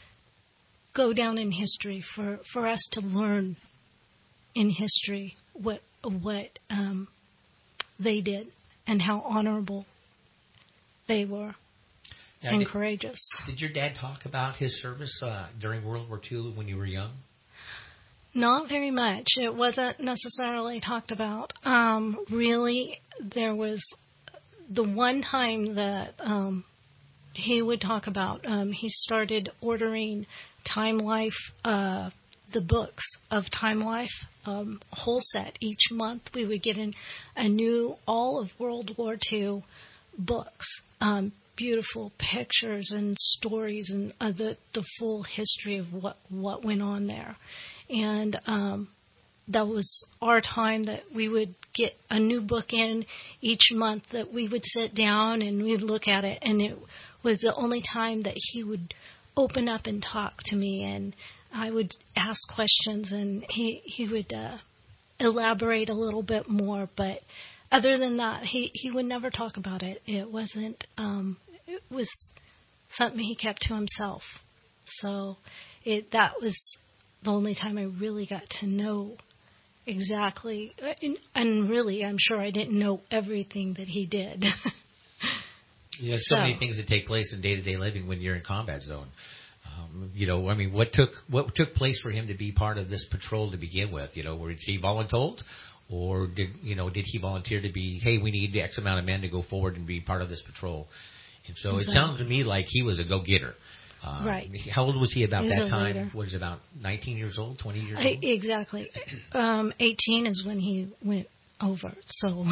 go down in history, for, for us to learn in history what what um, they did and how honorable they were. Now, and did, courageous. Did your dad talk about his service uh, during World War Two when you were young? Not very much. It wasn't necessarily talked about. Um, really, there was the one time that um, he would talk about. Um, he started ordering Time Life, uh, the books of Time Life, um, whole set. Each month we would get in a new, all of World War Two books. Um, beautiful pictures and stories and uh, the the full history of what, what went on there. And um, that was our time that we would get a new book in each month, that we would sit down and we'd look at it. And it was the only time that he would open up and talk to me, and I would ask questions, and he, he would uh, elaborate a little bit more. But other than that, he, he would never talk about it. It wasn't, um, it was something he kept to himself. So it that was the only time I really got to know exactly. And really, I'm sure I didn't know everything that he did. Yeah, so, so many things that take place in day-to-day living when you're in combat zone. Um, you know, I mean, what took what took place for him to be part of this patrol to begin with? You know, was he voluntold? Or did you know? Did he volunteer to be? Hey, we need X amount of men to go forward and be part of this patrol. And so exactly. It sounds to me like he was a go-getter. Um, right. How old was he about He's that time? Leader. Was it about nineteen years old, twenty years I, old? Exactly. Um, eighteen is when he went over. So.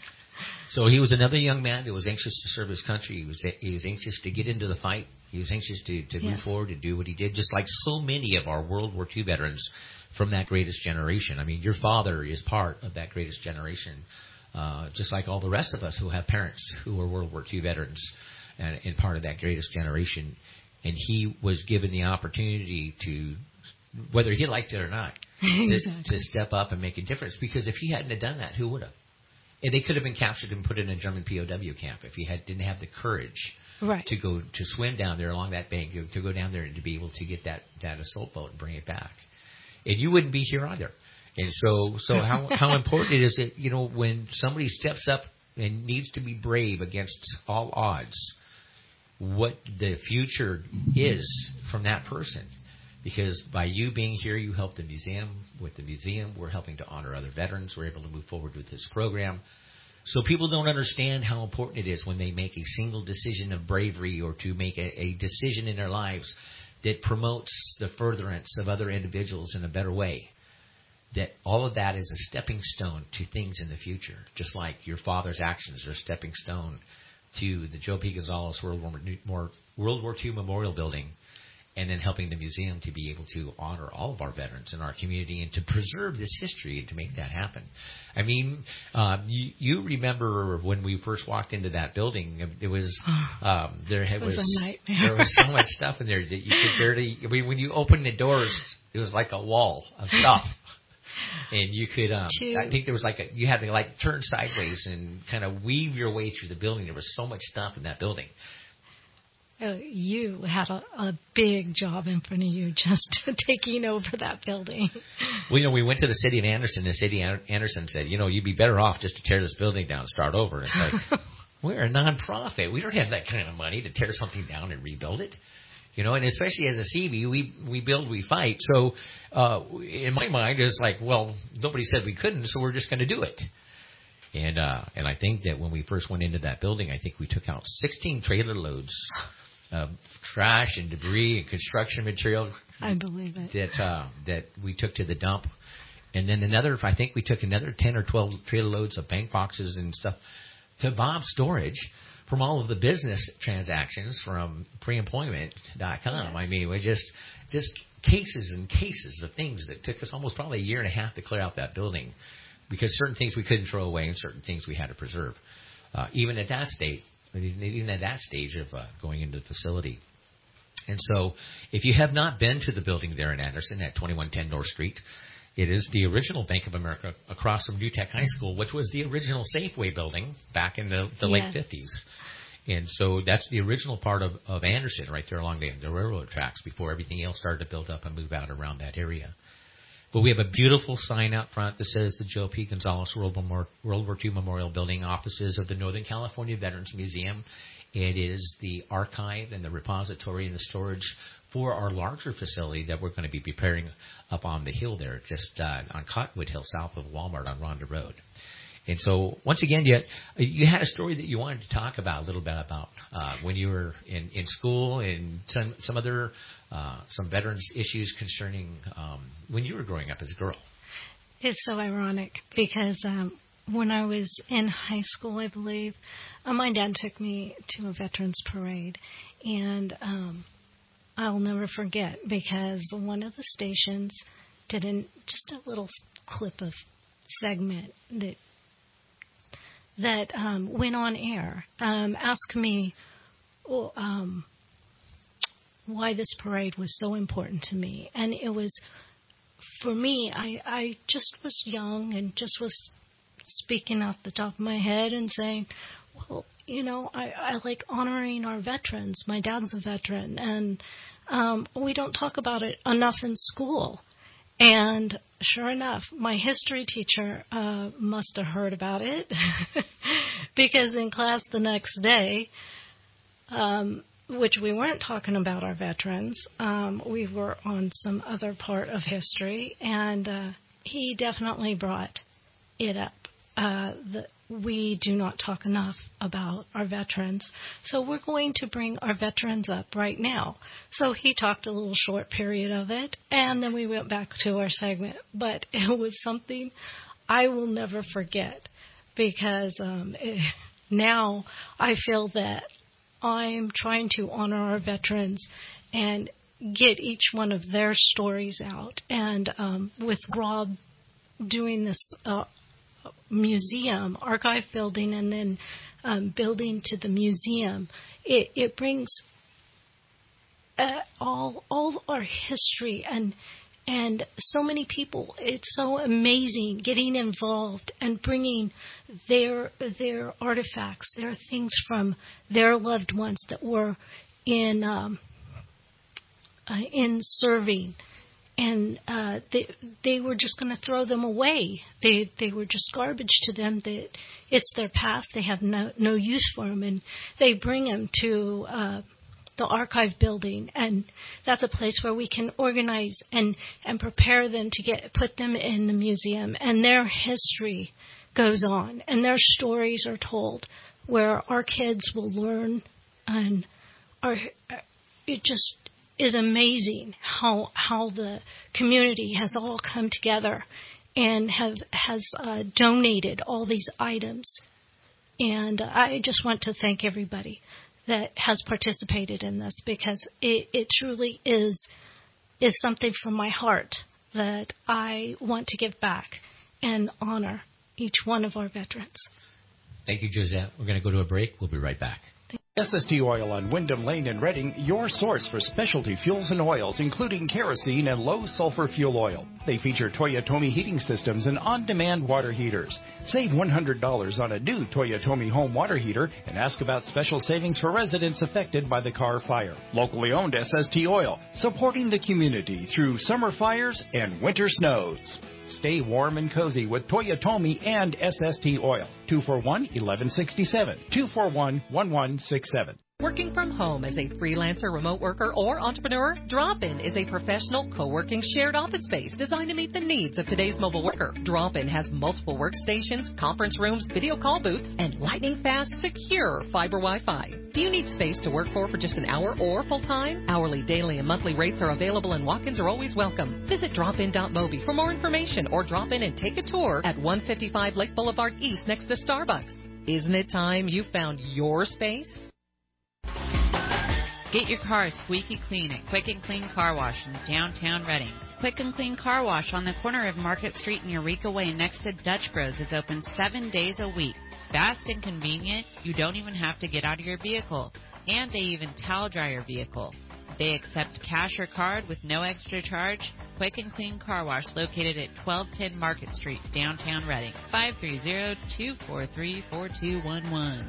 So he was another young man who was anxious to serve his country. He was he was anxious to get into the fight. He was anxious to, to yeah. move forward and do what he did, just like so many of our World War Two veterans from that greatest generation. I mean, your father is part of that greatest generation, uh, just like all the rest of us who have parents who are World War Two veterans and, and part of that greatest generation. And he was given the opportunity to, whether he liked it or not, exactly. to, to step up and make a difference. Because if he hadn't have done that, who would have? And they could have been captured and put in a German P O W camp if he had didn't have the courage right. to go to swim down there along that bank, to go down there and to be able to get that, that assault boat and bring it back. And you wouldn't be here either. And so, so how how important it is that, you know, when somebody steps up and needs to be brave against all odds, what the future is from that person. Because by you being here, you help the museum. With the museum, we're helping to honor other veterans. We're able to move forward with this program. So people don't understand how important it is when they make a single decision of bravery or to make a, a decision in their lives that promotes the furtherance of other individuals in a better way. That all of that is a stepping stone to things in the future. Just like your father's actions are a stepping stone to the Joe P. Gonzalez World War, World War Two Memorial Building, and then helping the museum to be able to honor all of our veterans in our community and to preserve this history and to make that happen. I mean, uh, you, you remember when we first walked into that building, it was um, there it was, was a nightmare. There was so much stuff in there that you could barely. I mean, when you opened the doors, it was like a wall of stuff. And you could, um, I think there was like a, you had to like turn sideways and kind of weave your way through the building. There was so much stuff in that building. Uh, you had a, a big job in front of you just taking over that building. Well, you know, we went to the city of Anderson, and the city of Anderson said, you know, you'd be better off just to tear this building down and start over. And it's like, we're a nonprofit. We don't have that kind of money to tear something down and rebuild it. You know, and especially as a C B, we we build, we fight. So uh, in my mind, it's like, well, nobody said we couldn't, so we're just going to do it. And uh, and I think that when we first went into that building, I think we took out sixteen trailer loads of trash and debris and construction material. I believe it. That uh, that we took to the dump, and then another. I think we took another ten or twelve trailer loads of bank boxes and stuff to Bob's storage. From all of the business transactions from preemployment dot com. I mean, we just just cases and cases of things that took us almost probably a year and a half to clear out that building because certain things we couldn't throw away and certain things we had to preserve. Uh, even at that state, even at that stage of uh, going into the facility. And so if you have not been to the building there in Anderson at twenty-one ten North Street, it is the original Bank of America across from New Tech High School, which was the original Safeway building back in the, the yeah. late fifties. And so that's the original part of, of Anderson right there along the, the railroad tracks before everything else started to build up and move out around that area. But we have a beautiful sign out front that says the Joe P. Gonzalez World War Two Memorial Building, offices of the Northern California Veterans Museum. It is the archive and the repository and the storage for our larger facility that we're going to be preparing up on the hill there, just uh, on Cottonwood Hill, south of Walmart on Ronda Road. And so, once again, you, you had a story that you wanted to talk about a little bit about uh, when you were in, in school and some some other uh, some veterans issues concerning um, when you were growing up as a girl. It's so ironic because um, when I was in high school, I believe, uh, my dad took me to a veterans parade, and um, I'll never forget because one of the stations did an, just a little clip of segment that. that um, went on air, um, asked me oh, um, why this parade was so important to me. And it was, for me, I, I just was young and just was speaking off the top of my head and saying, well, you know, I, I like honoring our veterans. My dad's a veteran, and um, we don't talk about it enough in school. And sure enough, my history teacher uh, must have heard about it because in class the next day, um, which we weren't talking about our veterans, um, we were on some other part of history, and uh, he definitely brought it up. Uh, the, we do not talk enough about our veterans, so we're going to bring our veterans up right now. So he talked a little short period of it, and then we went back to our segment. But it was something I will never forget because um, it, now I feel that I'm trying to honor our veterans and get each one of their stories out. And um, with Rob doing this uh, museum, archive building, and then um, building to the museum, it, it brings uh, all all our history and and so many people. It's so amazing getting involved and bringing their their artifacts, their things from their loved ones that were in um, uh, in serving. and uh, they they were just going to throw them away. They they were just garbage to them. That it's their past. They have no no use for them, and they bring them to uh, the archive building, and that's a place where we can organize and and prepare them to get put them in the museum, and their history goes on, and their stories are told, where our kids will learn, and our it just is amazing how how the community has all come together and have has uh, donated all these items. And I just want to thank everybody that has participated in this, because it, it truly is is something from my heart that I want to give back and honor each one of our veterans. Thank you, Josette. We're going to go to a break. We'll be right back. S S T Oil on Wyndham Lane in Reading, your source for specialty fuels and oils, including kerosene and low-sulfur fuel oil. They feature Toyotomi heating systems and on-demand water heaters. Save one hundred dollars on a new Toyotomi home water heater and ask about special savings for residents affected by the Carr fire. Locally owned S S T Oil, supporting the community through summer fires and winter snows. Stay warm and cozy with Toyotomi and S S T Oil. two four one, one one six seven. two four one, one one six seven. Working from home as a freelancer, remote worker, or entrepreneur, Drop-In is a professional co-working shared office space designed to meet the needs of today's mobile worker. Drop-In has multiple workstations, conference rooms, video call booths, and lightning-fast, secure fiber Wi-Fi. Do you need space to work for for just an hour or full-time? Hourly, daily, and monthly rates are available, and walk-ins are always welcome. Visit drop in dot mobi for more information, or drop in and take a tour at one fifty-five Lake Boulevard East next to Starbucks. Isn't it time you found your space? Get your car squeaky clean at Quick and Clean Car Wash in downtown Reading. Quick and Clean Car Wash on the corner of Market Street and Eureka Way next to Dutch Bros is open seven days a week. Fast and convenient, you don't even have to get out of your vehicle. And they even towel dry your vehicle. They accept cash or card with no extra charge. Quick and Clean Car Wash located at twelve ten Market Street, downtown Reading. five three zero, two four three, four two one one.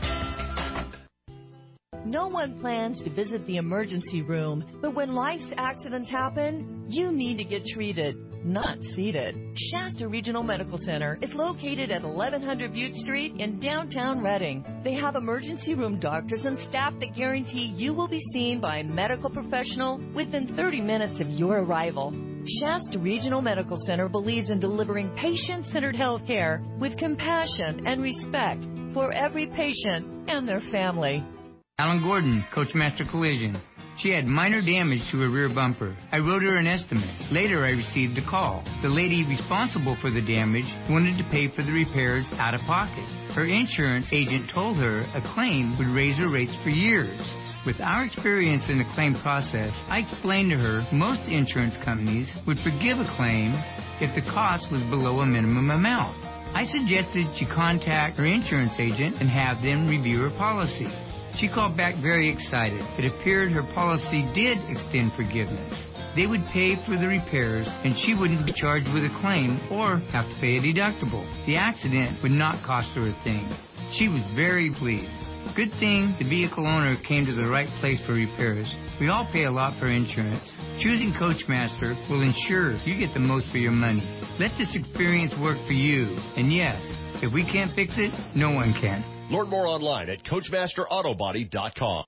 No one plans to visit the emergency room, but when life's accidents happen, you need to get treated, not seated. Shasta Regional Medical Center is located at eleven hundred Butte Street in downtown Reading. They have emergency room doctors and staff that guarantee you will be seen by a medical professional within thirty minutes of your arrival. Shasta Regional Medical Center believes in delivering patient-centered health care with compassion and respect for every patient and their family. Alan Gordon, Coachmaster Collision. She had minor damage to her rear bumper. I wrote her an estimate. Later, I received a call. The lady responsible for the damage wanted to pay for the repairs out of pocket. Her insurance agent told her a claim would raise her rates for years. With our experience in the claim process, I explained to her most insurance companies would forgive a claim if the cost was below a minimum amount. I suggested she contact her insurance agent and have them review her policy. She called back very excited. It appeared her policy did extend forgiveness. They would pay for the repairs, and she wouldn't be charged with a claim or have to pay a deductible. The accident would not cost her a thing. She was very pleased. Good thing the vehicle owner came to the right place for repairs. We all pay a lot for insurance. Choosing Coachmaster will ensure you get the most for your money. Let this experience work for you. And yes, if we can't fix it, no one can. Learn more online at coachmaster auto body dot com.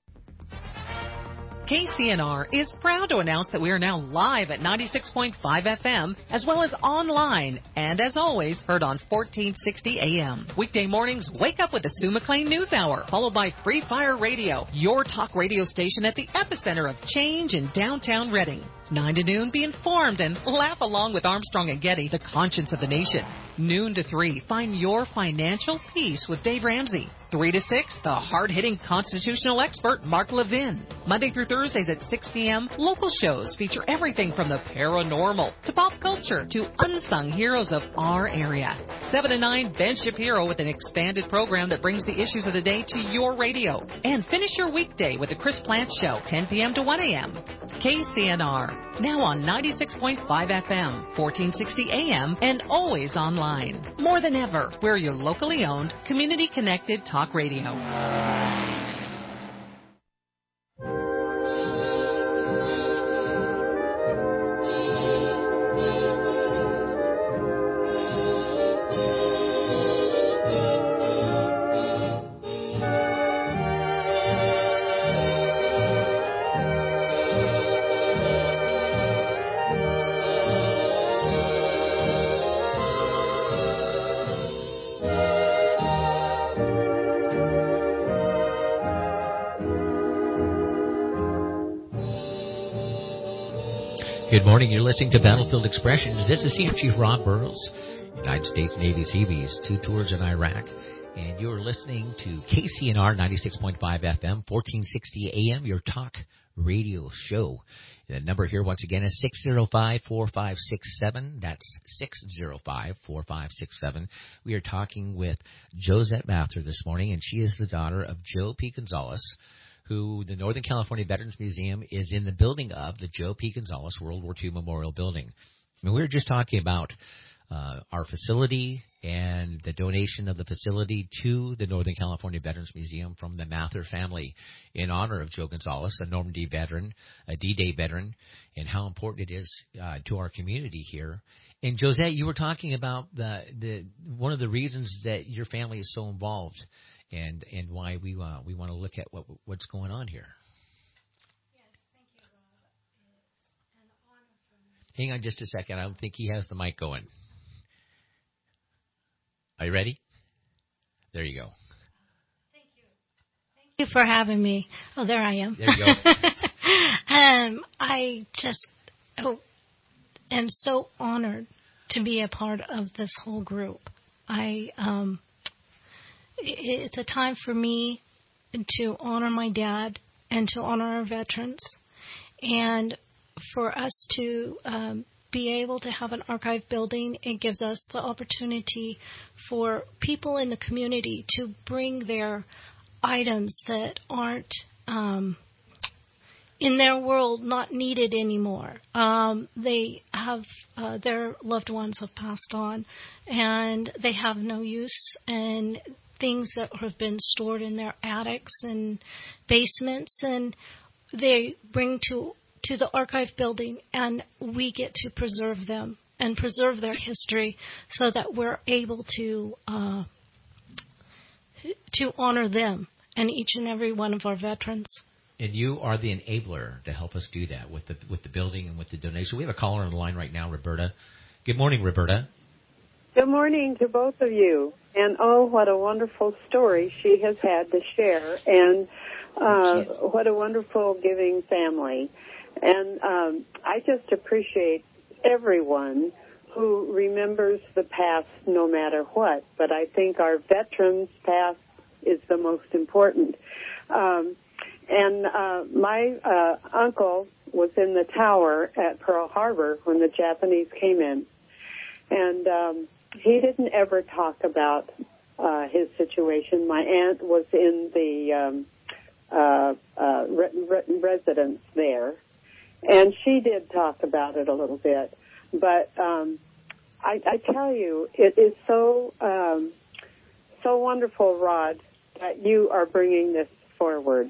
K C N R is proud to announce that we are now live at ninety-six point five F M, as well as online, and as always, heard on fourteen sixty A M. Weekday mornings, wake up with the Sue McLean News Hour, followed by Free Fire Radio, your talk radio station at the epicenter of change in downtown Reading. nine to noon, be informed and laugh along with Armstrong and Getty, the conscience of the nation. Noon to three, find your financial peace with Dave Ramsey. three to six, the hard-hitting constitutional expert, Mark Levin. Monday through Thursdays at six P M, local shows feature everything from the paranormal to pop culture to unsung heroes of our area. seven to nine, Ben Shapiro with an expanded program that brings the issues of the day to your radio. And finish your weekday with the Chris Plant Show, ten P M to one A M. K C N R, now on ninety-six point five F M, fourteen sixty A M, and always online. More than ever, we're your locally owned, community-connected talk radio. Good morning. You're listening to Battlefield Expressions. This is Senior Chief Rob Burrows, United States Navy Seabees, two tours in Iraq. And you're listening to K C N R ninety-six point five F M, fourteen sixty A M, your talk radio show. The number here, once again, is six oh five, four five six seven. That's six oh five, four five six seven. We are talking with Josette Mather this morning, and she is the daughter of Joe P. Gonzalez, who the Northern California Veterans Museum is in the building of the Joe P. Gonzalez World War Two Memorial Building. And we were just talking about uh, our facility and the donation of the facility to the Northern California Veterans Museum from the Mather family in honor of Joe Gonzalez, a Normandy veteran, a D-Day veteran, and how important it is uh, to our community here. And Josette, you were talking about the, the one of the reasons that your family is so involved and, and why we uh, we want to look at what what's going on here. Hang on just a second. I don't think he has the mic going. Are you ready? There you go. Thank you for having me. Oh, there I am. There you go. um, I just oh, am so honored to be a part of this whole group. I um, it, it's a time for me to honor my dad and to honor our veterans, and for us to um, be able to have an archive building. It gives us the opportunity for people in the community to bring their items that aren't um, in their world not needed anymore. Um, they have uh, their loved ones have passed on, and they have no use, and things that have been stored in their attics and basements, and they bring to to the archive building, and we get to preserve them and preserve their history so that we're able to uh, to honor them and each and every one of our veterans. And you are the enabler to help us do that with the with the building and with the donation. We have a caller on the line right now, Roberta. Good morning, Roberta. Good morning to both of you. And oh, what a wonderful story she has had to share. And uh, what a wonderful giving family. And um, I just appreciate everyone who remembers the past no matter what. But I think our veterans' past is the most important. Um, and uh, my uh, uncle was in the tower at Pearl Harbor when the Japanese came in. And um, he didn't ever talk about uh, his situation. My aunt was in the um, uh, uh, re- re- residence there. And she did talk about it a little bit. But um, I, I tell you, it is so um, so wonderful, Rod, that you are bringing this forward.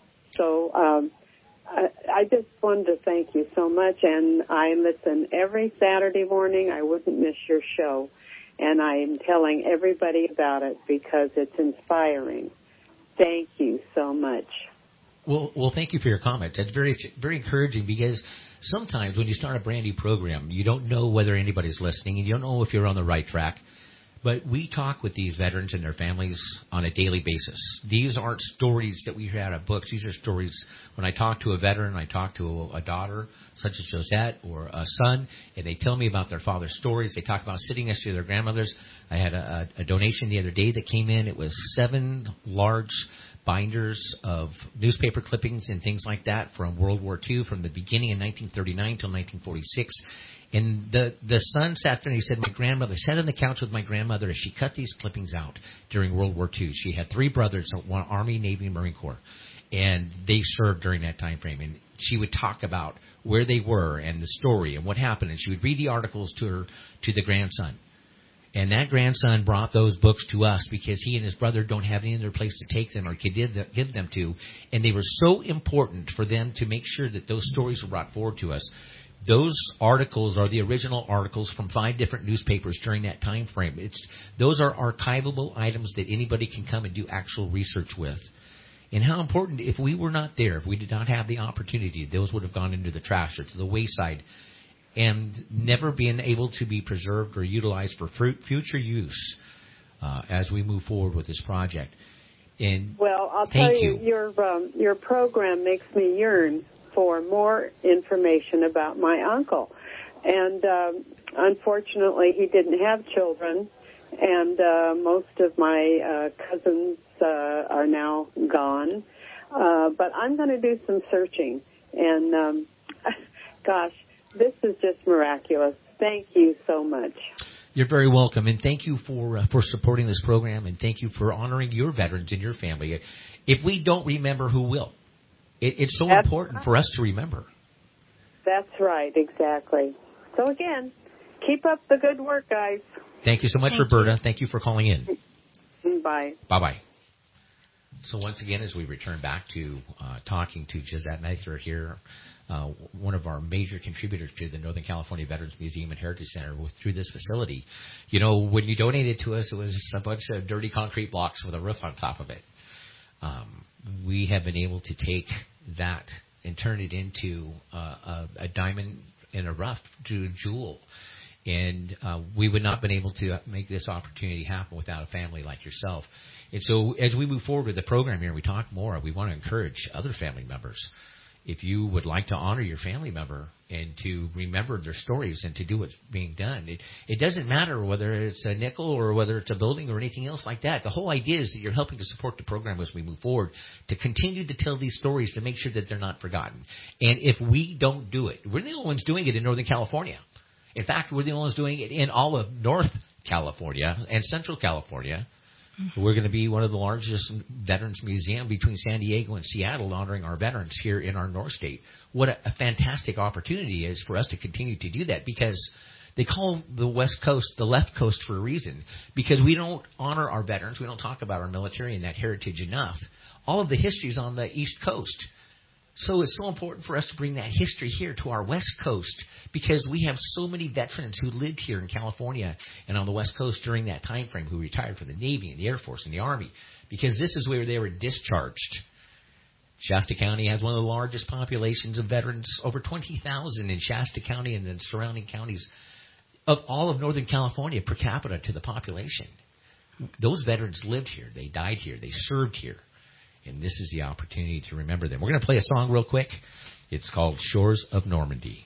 So um, I, I just wanted to thank you so much. And I listen every Saturday morning. I wouldn't miss your show. And I am telling everybody about it because it's inspiring. Thank you so much. Well, well, thank you for your comments. That's very, very encouraging because sometimes when you start a brand new program, you don't know whether anybody's listening and you don't know if you're on the right track. But we talk with these veterans and their families on a daily basis. These aren't stories that we hear out of books. These are stories. When I talk to a veteran, I talk to a daughter, such as Josette, or a son, and they tell me about their father's stories. They talk about sitting next to their grandmothers. I had a, a donation the other day that came in. It was seven large binders of newspaper clippings and things like that from World War Two, from the beginning in nineteen thirty-nine till nineteen forty-six. And the the son sat there and he said, my grandmother, sat on the couch with my grandmother as she cut these clippings out during World War Two. She had three brothers, one Army, Navy, and Marine Corps, and they served during that time frame. And she would talk about where they were and the story and what happened, and she would read the articles to her to the grandson. And that grandson brought those books to us because he and his brother don't have any other place to take them or could give them to. And they were so important for them to make sure that those stories were brought forward to us. Those articles are the original articles from five different newspapers during that time frame. It's, those are archivable items that anybody can come and do actual research with. And how important, if we were not there, if we did not have the opportunity, those would have gone into the trash or to the wayside and never been able to be preserved or utilized for future use uh, as we move forward with this project. And well, I'll thank tell you, you. your um, your program makes me yearn for more information about my uncle. And um, unfortunately, he didn't have children, and uh, most of my uh, cousins uh, are now gone. Uh, but I'm going to do some searching. And, um, gosh, this is just miraculous. Thank you so much. You're very welcome, and thank you for uh, for supporting this program, and thank you for honoring your veterans in your family. If we don't remember, who will? It, it's so That's important right. for us to remember. That's right, exactly. So, again, keep up the good work, guys. Thank you so much, Thank Roberta. you. Thank you for calling in. Bye. Bye-bye. So once again, as we return back to uh, talking to Gisette Mather here, uh, one of our major contributors to the Northern California Veterans Museum and Heritage Center with, through this facility. You know, when you donated to us, it was a bunch of dirty concrete blocks with a roof on top of it. Um, we have been able to take that and turn it into uh, a, a diamond in a rough to a jewel. And uh, we would not have been able to make this opportunity happen without a family like yourself. And so as we move forward with the program here and we talk more, we want to encourage other family members. If you would like to honor your family member and to remember their stories and to do what's being done, it, it doesn't matter whether it's a nickel or whether it's a building or anything else like that. The whole idea is that you're helping to support the program as we move forward, to continue to tell these stories, to make sure that they're not forgotten. And if we don't do it, we're the only ones doing it in Northern California. In fact, we're the only ones doing it in all of North California and Central California. We're going to be one of the largest veterans museum between San Diego and Seattle, honoring our veterans here in our North State. What a, a fantastic opportunity it is for us to continue to do that, because they call the West Coast the left coast for a reason, because we don't honor our veterans. We don't talk about our military and that heritage enough. All of the history is on the East Coast. So it's so important for us to bring that history here to our West Coast, because we have so many veterans who lived here in California and on the West Coast during that time frame, who retired from the Navy and the Air Force and the Army, because this is where they were discharged. Shasta County has one of the largest populations of veterans, over twenty thousand in Shasta County and the surrounding counties of all of Northern California per capita to the population. Those veterans lived here. They died here. They served here. And this is the opportunity to remember them. We're going to play a song real quick. It's called Shores of Normandy.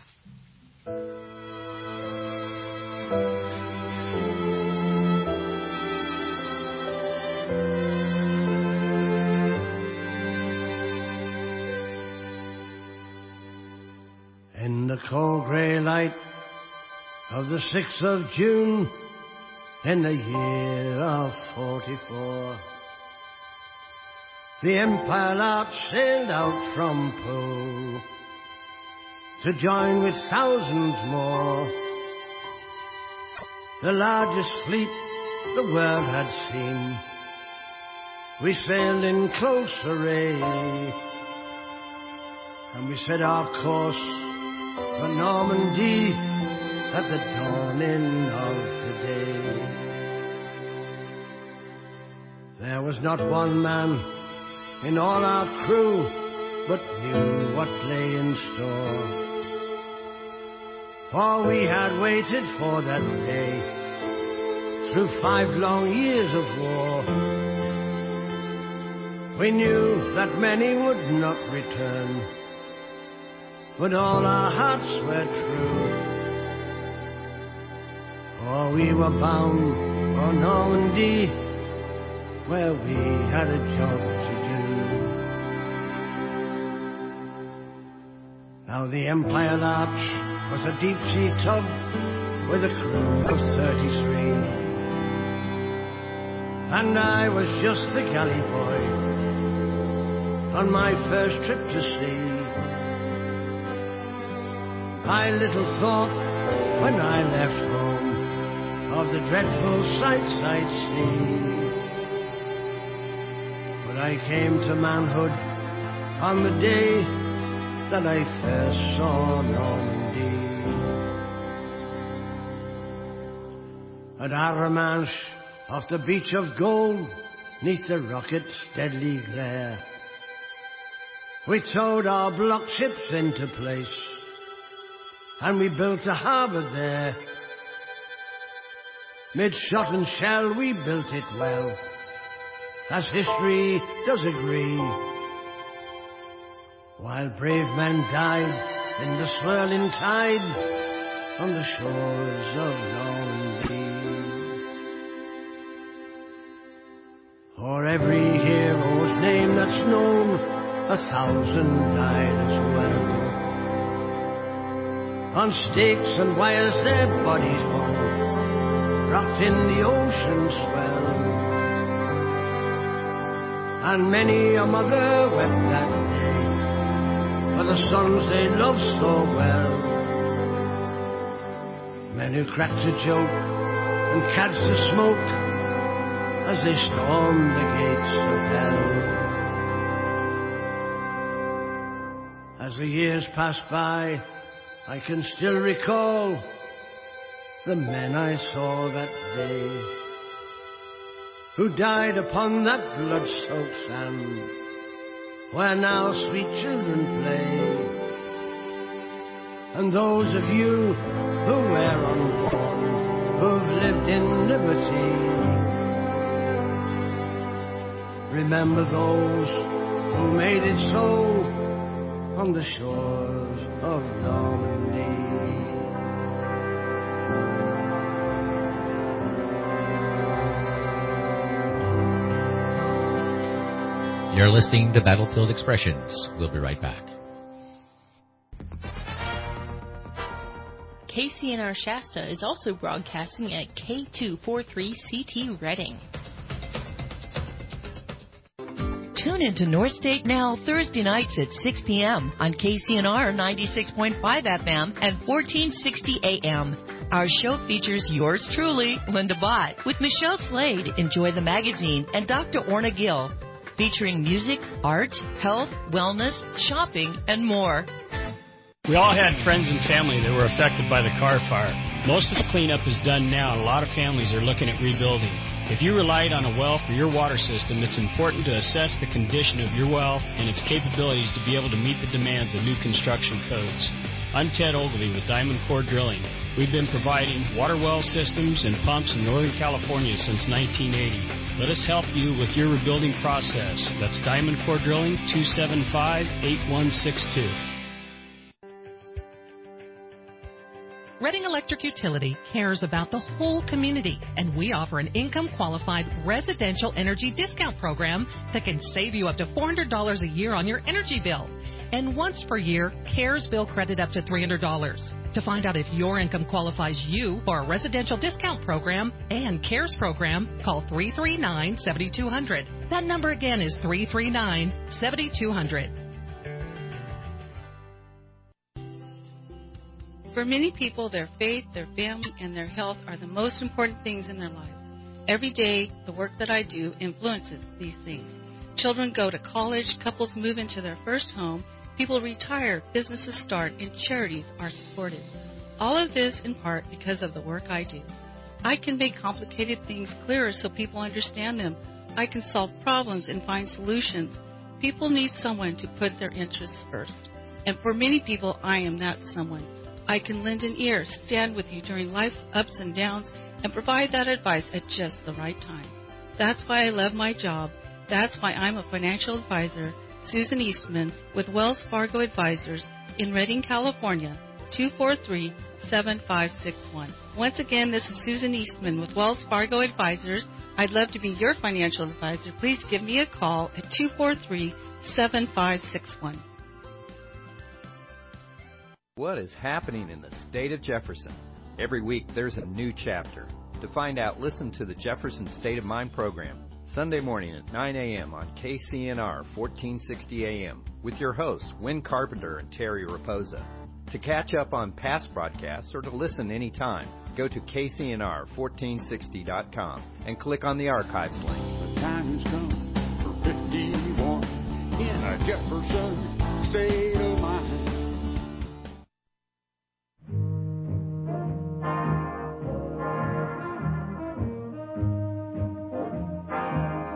In the cold grey light of the sixth of June, in the year of forty-four, the Empire Lark sailed out from Pole to join with thousands more the largest fleet the world had seen. We sailed in close array, and we set our course for Normandy at the dawning of the day. There was not one man in all our crew but knew what lay in store, for we had waited for that day through five long years of war. We knew that many would not return, but all our hearts were true, for we were bound for Normandy, where we had a job to do. Now the Empire Lark was a deep-sea tug with a crew of thirty-three, and I was just the galley boy on my first trip to sea. I little thought when I left home of the dreadful sights I'd see, but I came to manhood on the day that I first saw Normandy. At Arromanches, off the beach of gold, neath the rocket's deadly glare, we towed our block ships into place, and we built a harbour there. Mid shot and shell we built it well, as history does agree. while brave men died in the swirling tide on the shores of Normandy. For every hero's name that's known, a thousand died as well. On stakes and wires their bodies hung, rocked in the ocean swell. And many a mother wept that day for the sons they loved so well. Men who cracked a joke and cast the smoke as they stormed the gates of hell. As the years pass by, I can still recall the men I saw that day, who died upon that blood-soaked sand, where now sweet children play. And those of you who were unborn, who've lived in liberty, remember those who made it so on the shores of Normandy. You're listening to Battlefield Expressions. We'll be right back. K C N R Shasta is also broadcasting at K two forty-three C T Reading. Tune into North State Now Thursday nights at six p.m. on K C N R ninety-six point five F M and fourteen sixty A M. Our show features yours truly, Linda Bott, with Michelle Slade, Enjoy the Magazine, and Doctor Orna Gill, featuring music, art, health, wellness, shopping, and more. We all had friends and family that were affected by the Carr fire. Most of the cleanup is done now, and a lot of families are looking at rebuilding. If you relied on a well for your water system, it's important to assess the condition of your well and its capabilities to be able to meet the demands of new construction codes. I'm Ted Ogilvie with Diamond Core Drilling. We've been providing water well systems and pumps in Northern California since nineteen eighty. Let us help you with your rebuilding process. That's Diamond Core Drilling, two seven five, eight one six two. Reading Electric Utility cares about the whole community, and we offer an income-qualified residential energy discount program that can save you up to four hundred dollars a year on your energy bill. And once per year, CARES bill credit up to three hundred dollars. To find out if your income qualifies you for a residential discount program and CARES program, call three three nine, seven two zero zero. That number again is three three nine, seven two zero zero. For many people, their faith, their family, and their health are the most important things in their lives. Every day, the work that I do influences these things. Children go to college, couples move into their first home, people retire, businesses start, and charities are supported. All of this in part because of the work I do. I can make complicated things clearer so people understand them. I can solve problems and find solutions. People need someone to put their interests first. And for many people, I am that someone. I can lend an ear, stand with you during life's ups and downs, and provide that advice at just the right time. That's why I love my job. That's why I'm a financial advisor, Susan Eastman, with Wells Fargo Advisors in Redding, California, two four three, seven five six one. Once again, this is Susan Eastman with Wells Fargo Advisors. I'd love to be your financial advisor. Please give me a call at two four three, seven five six one. What is happening in the state of Jefferson? Every week there's a new chapter. To find out, listen to the Jefferson State of Mind program, Sunday morning at nine a.m. on K C N R fourteen sixty A M with your hosts, Win Carpenter and Terry Raposa. To catch up on past broadcasts or to listen anytime, go to K C N R fourteen sixty dot com and click on the archives link. The time has come for fifty-one in a Jefferson State of Mind.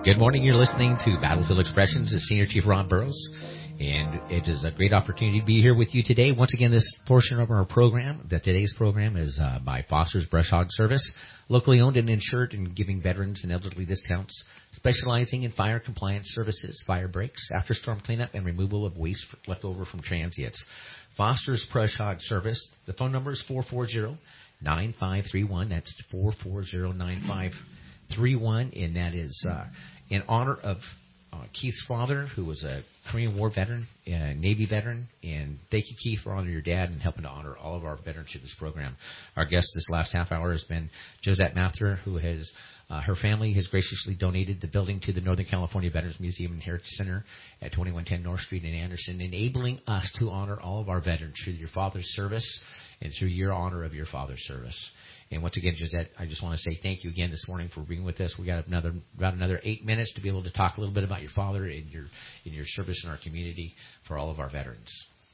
Good morning. You're listening to Battlefield Expressions. This is Senior Chief Ron Burrows, and it is a great opportunity to be here with you today. Once again, this portion of our program, that today's program, is uh, by Foster's Brush Hog Service, locally owned and insured and giving veterans and elderly discounts, specializing in fire compliance services, fire breaks, after storm cleanup, and removal of waste left over from transients. Foster's Brush Hog Service. The phone number is four four zero, nine five three one. That's four four zero, nine five three one, and that is uh, in honor of uh, Keith's father, who was a Korean War veteran, a Navy veteran, and thank you, Keith, for honoring your dad and helping to honor all of our veterans through this program. Our guest this last half hour has been Josette Mather, who has uh, her family has graciously donated the building to the Northern California Veterans Museum and Heritage Center at twenty-one ten North Street in Anderson, enabling us to honor all of our veterans through your father's service and through your honor of your father's service. And once again, Josette, I just want to say thank you again this morning for being with us. We got another about another eight minutes to be able to talk a little bit about your father and your in your service in our community for all of our veterans.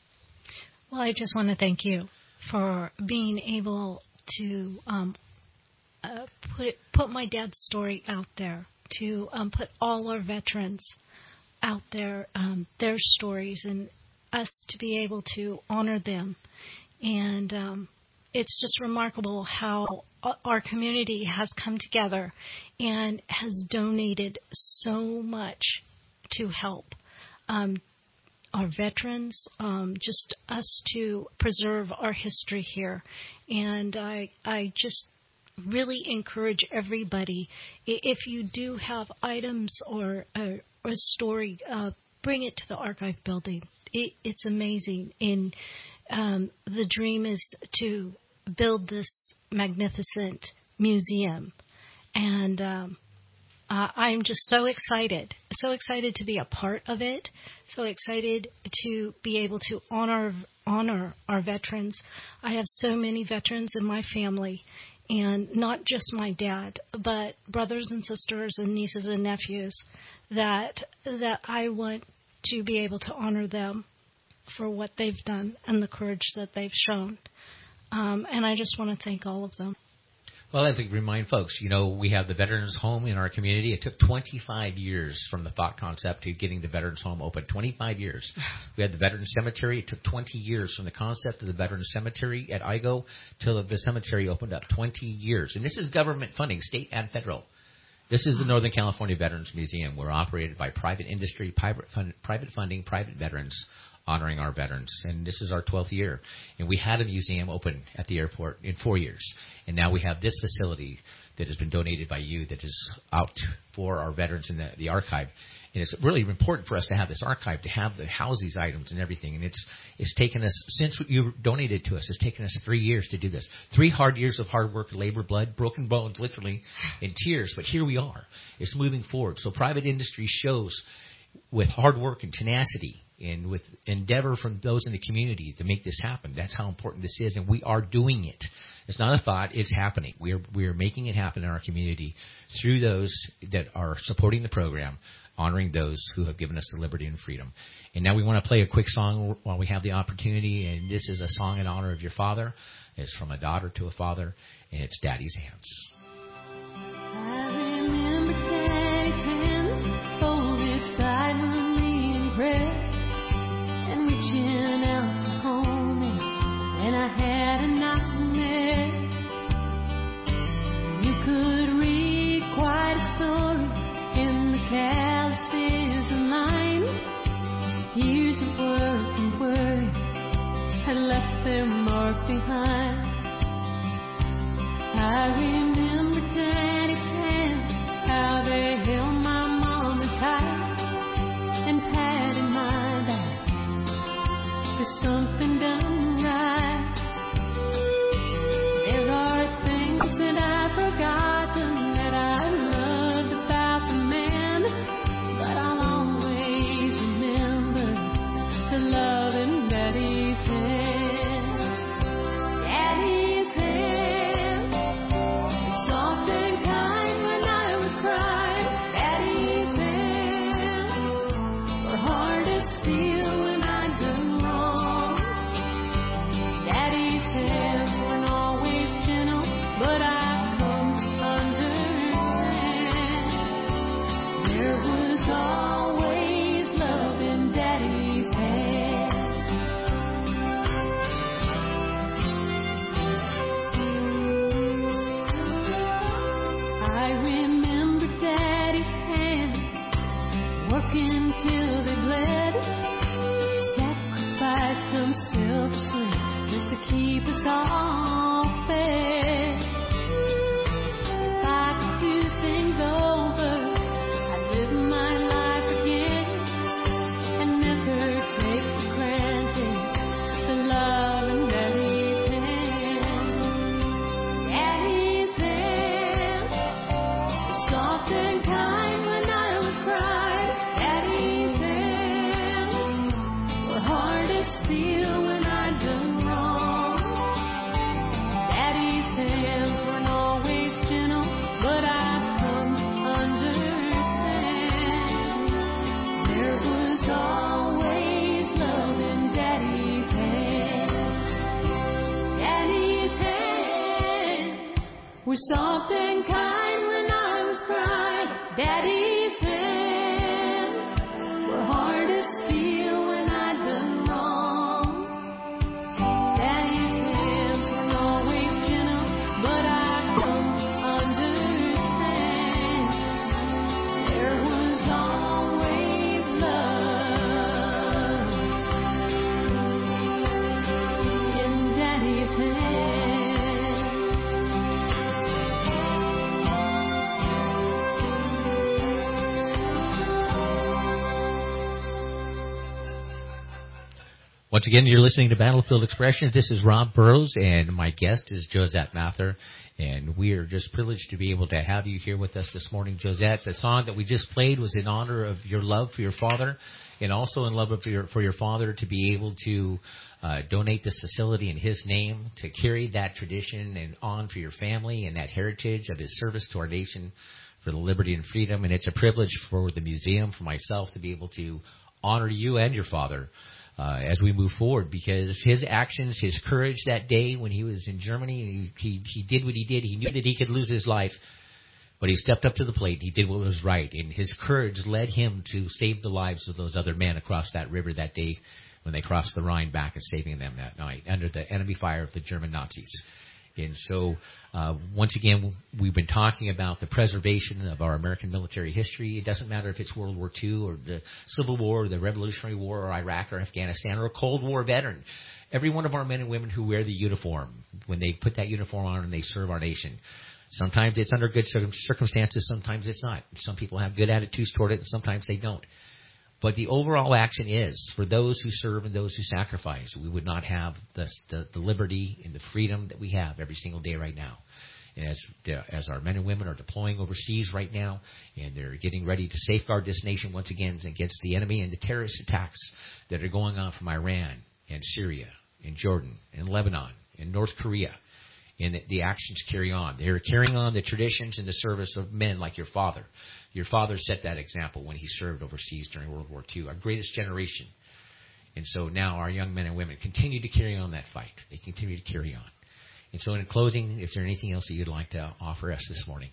Well, I just want to thank you for being able to um, uh, put put my dad's story out there, to um, put all our veterans out there, um, their stories, and us to be able to honor them. And um, it's just remarkable how our community has come together and has donated so much to help um, our veterans, um, just us to preserve our history here. And I, I just really encourage everybody, if you do have items or a, or a story, uh, bring it to the archive building. It, it's amazing. And um, the dream is to build this magnificent museum. And um, uh, I'm just so excited, so excited to be a part of it, so excited to be able to honor honor our veterans. I have so many veterans in my family, and not just my dad, but brothers and sisters and nieces and nephews that that I want to be able to honor them for what they've done and the courage that they've shown. Um, and I just want to thank all of them. Well, as I remind folks, you know, we have the Veterans Home in our community. It took twenty-five years from the thought concept to getting the Veterans Home open. twenty-five years. We had the Veterans Cemetery. It took twenty years from the concept of the Veterans Cemetery at I G O till the cemetery opened up. twenty years. And this is government funding, state and federal. This is the Northern California Veterans Museum. We're operated by private industry, private, fund, private funding, private veterans, honoring our veterans. And this is our twelfth year. And we had a museum open at the airport in four years. And now we have this facility that has been donated by you that is out for our veterans in the, the archive. And it's really important for us to have this archive, to have the house these items and everything. And it's it's taken us, since you donated to us, it's taken us three years to do this. Three hard years of hard work, labor, blood, broken bones, literally, and tears. But here we are. It's moving forward. So private industry shows with hard work and tenacity and with endeavor from those in the community to make this happen. That's how important this is, and we are doing it. It's not a thought, it's happening. We are we are making it happen in our community through those that are supporting the program, honoring those who have given us the liberty and freedom. And now we want to play a quick song while we have the opportunity, and this is a song in honor of your father. It's from a daughter to a father, and it's Daddy's Hands. I remember Daddy's hands folded silently in prayer, and reaching out to hold me when I had a nightmare. You could read quite a story in the calluses and lines. Years of work and worry had left their mark behind. I remember soft and kind when I was cried. Daddy's hands were hard as steel when I'd done wrong. Daddy's hands weren't always gentle, but I've come to understand there was always love in Daddy's hands. Daddy's hands were soft and kind when I was cried. Daddy's hands were hard as steel when I'd done wrong. Daddy's hands weren't always gentle, but I've come to understand there was always love in Daddy's hands. Once again, you're listening to Battlefield Expressions. This is Rob Burrows, and my guest is Josette Mather. And we are just privileged to be able to have you here with us this morning, Josette. The song that we just played was in honor of your love for your father, and also in love of your, for your father to be able to uh, donate this facility in his name, to carry that tradition and on for your family and that heritage of his service to our nation for the liberty and freedom. And it's a privilege for the museum, for myself, to be able to honor you and your father Uh, as we move forward, because his actions, his courage that day when he was in Germany, he, he he did what he did. He knew that he could lose his life, but he stepped up to the plate. He did what was right, and his courage led him to save the lives of those other men across that river that day when they crossed the Rhine back and saving them that night under the enemy fire of the German Nazis. And so, uh, once again, we've been talking about the preservation of our American military history. It doesn't matter if it's World War Two or the Civil War or the Revolutionary War or Iraq or Afghanistan or a Cold War veteran. Every one of our men and women who wear the uniform, when they put that uniform on and they serve our nation, sometimes it's under good circumstances, sometimes it's not. Some people have good attitudes toward it, and sometimes they don't. But the overall action is, for those who serve and those who sacrifice, we would not have the, the, the liberty and the freedom that we have every single day right now. And as, as our men and women are deploying overseas right now, and they're getting ready to safeguard this nation once again against the enemy and the terrorist attacks that are going on from Iran and Syria and Jordan and Lebanon and North Korea, and the, the actions carry on. They're carrying on the traditions and the service of men like your father. Your father set that example when he served overseas during World War Two, our greatest generation. And so now our young men and women continue to carry on that fight. They continue to carry on. And so in closing, is there anything else that you'd like to offer us this morning?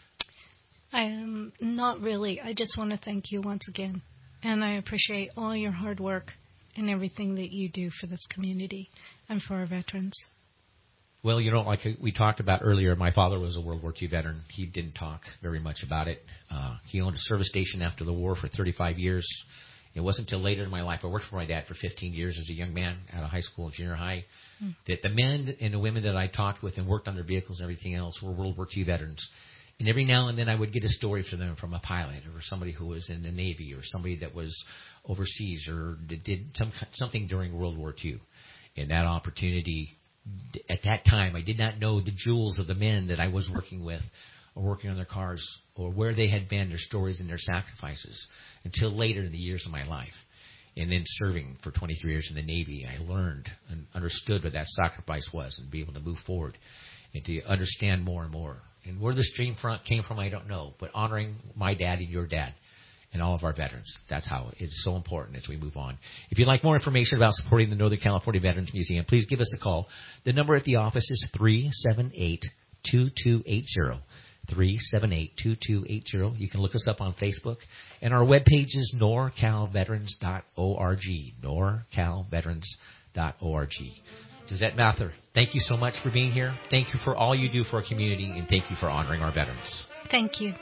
Um, not really. I just want to thank you once again. And I appreciate all your hard work and everything that you do for this community and for our veterans. Well, you know, like we talked about earlier, my father was a World War Two veteran. He didn't talk very much about it. Uh, he owned a service station after the war for thirty-five years. It wasn't until later in my life, I worked for my dad for fifteen years as a young man out of high school and junior high, mm. that the men and the women that I talked with and worked on their vehicles and everything else were World War Two veterans. And every now and then I would get a story from them from a pilot or somebody who was in the Navy or somebody that was overseas or did some something during World War Two. And that opportunity, at that time, I did not know the jewels of the men that I was working with or working on their cars or where they had been, their stories and their sacrifices, until later in the years of my life. And then serving for twenty-three years in the Navy, I learned and understood what that sacrifice was and be able to move forward and to understand more and more. And where the stream front came from, I don't know, but honoring my dad and your dad and all of our veterans. That's how it's so important as we move on. If you'd like more information about supporting the Northern California Veterans Museum, please give us a call. The number at the office is three seven eight, two two eight zero. three seven eight, two two eight zero. You can look us up on Facebook. And our webpage is nor cal veterans dot org. nor cal veterans dot org. Josette Mather, thank you so much for being here. Thank you for all you do for our community, and thank you for honoring our veterans. Thank you.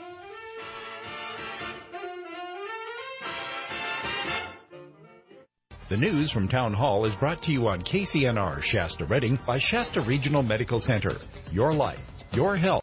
The news from Town Hall is brought to you on K C N R Shasta Redding by Shasta Regional Medical Center. Your life, your health.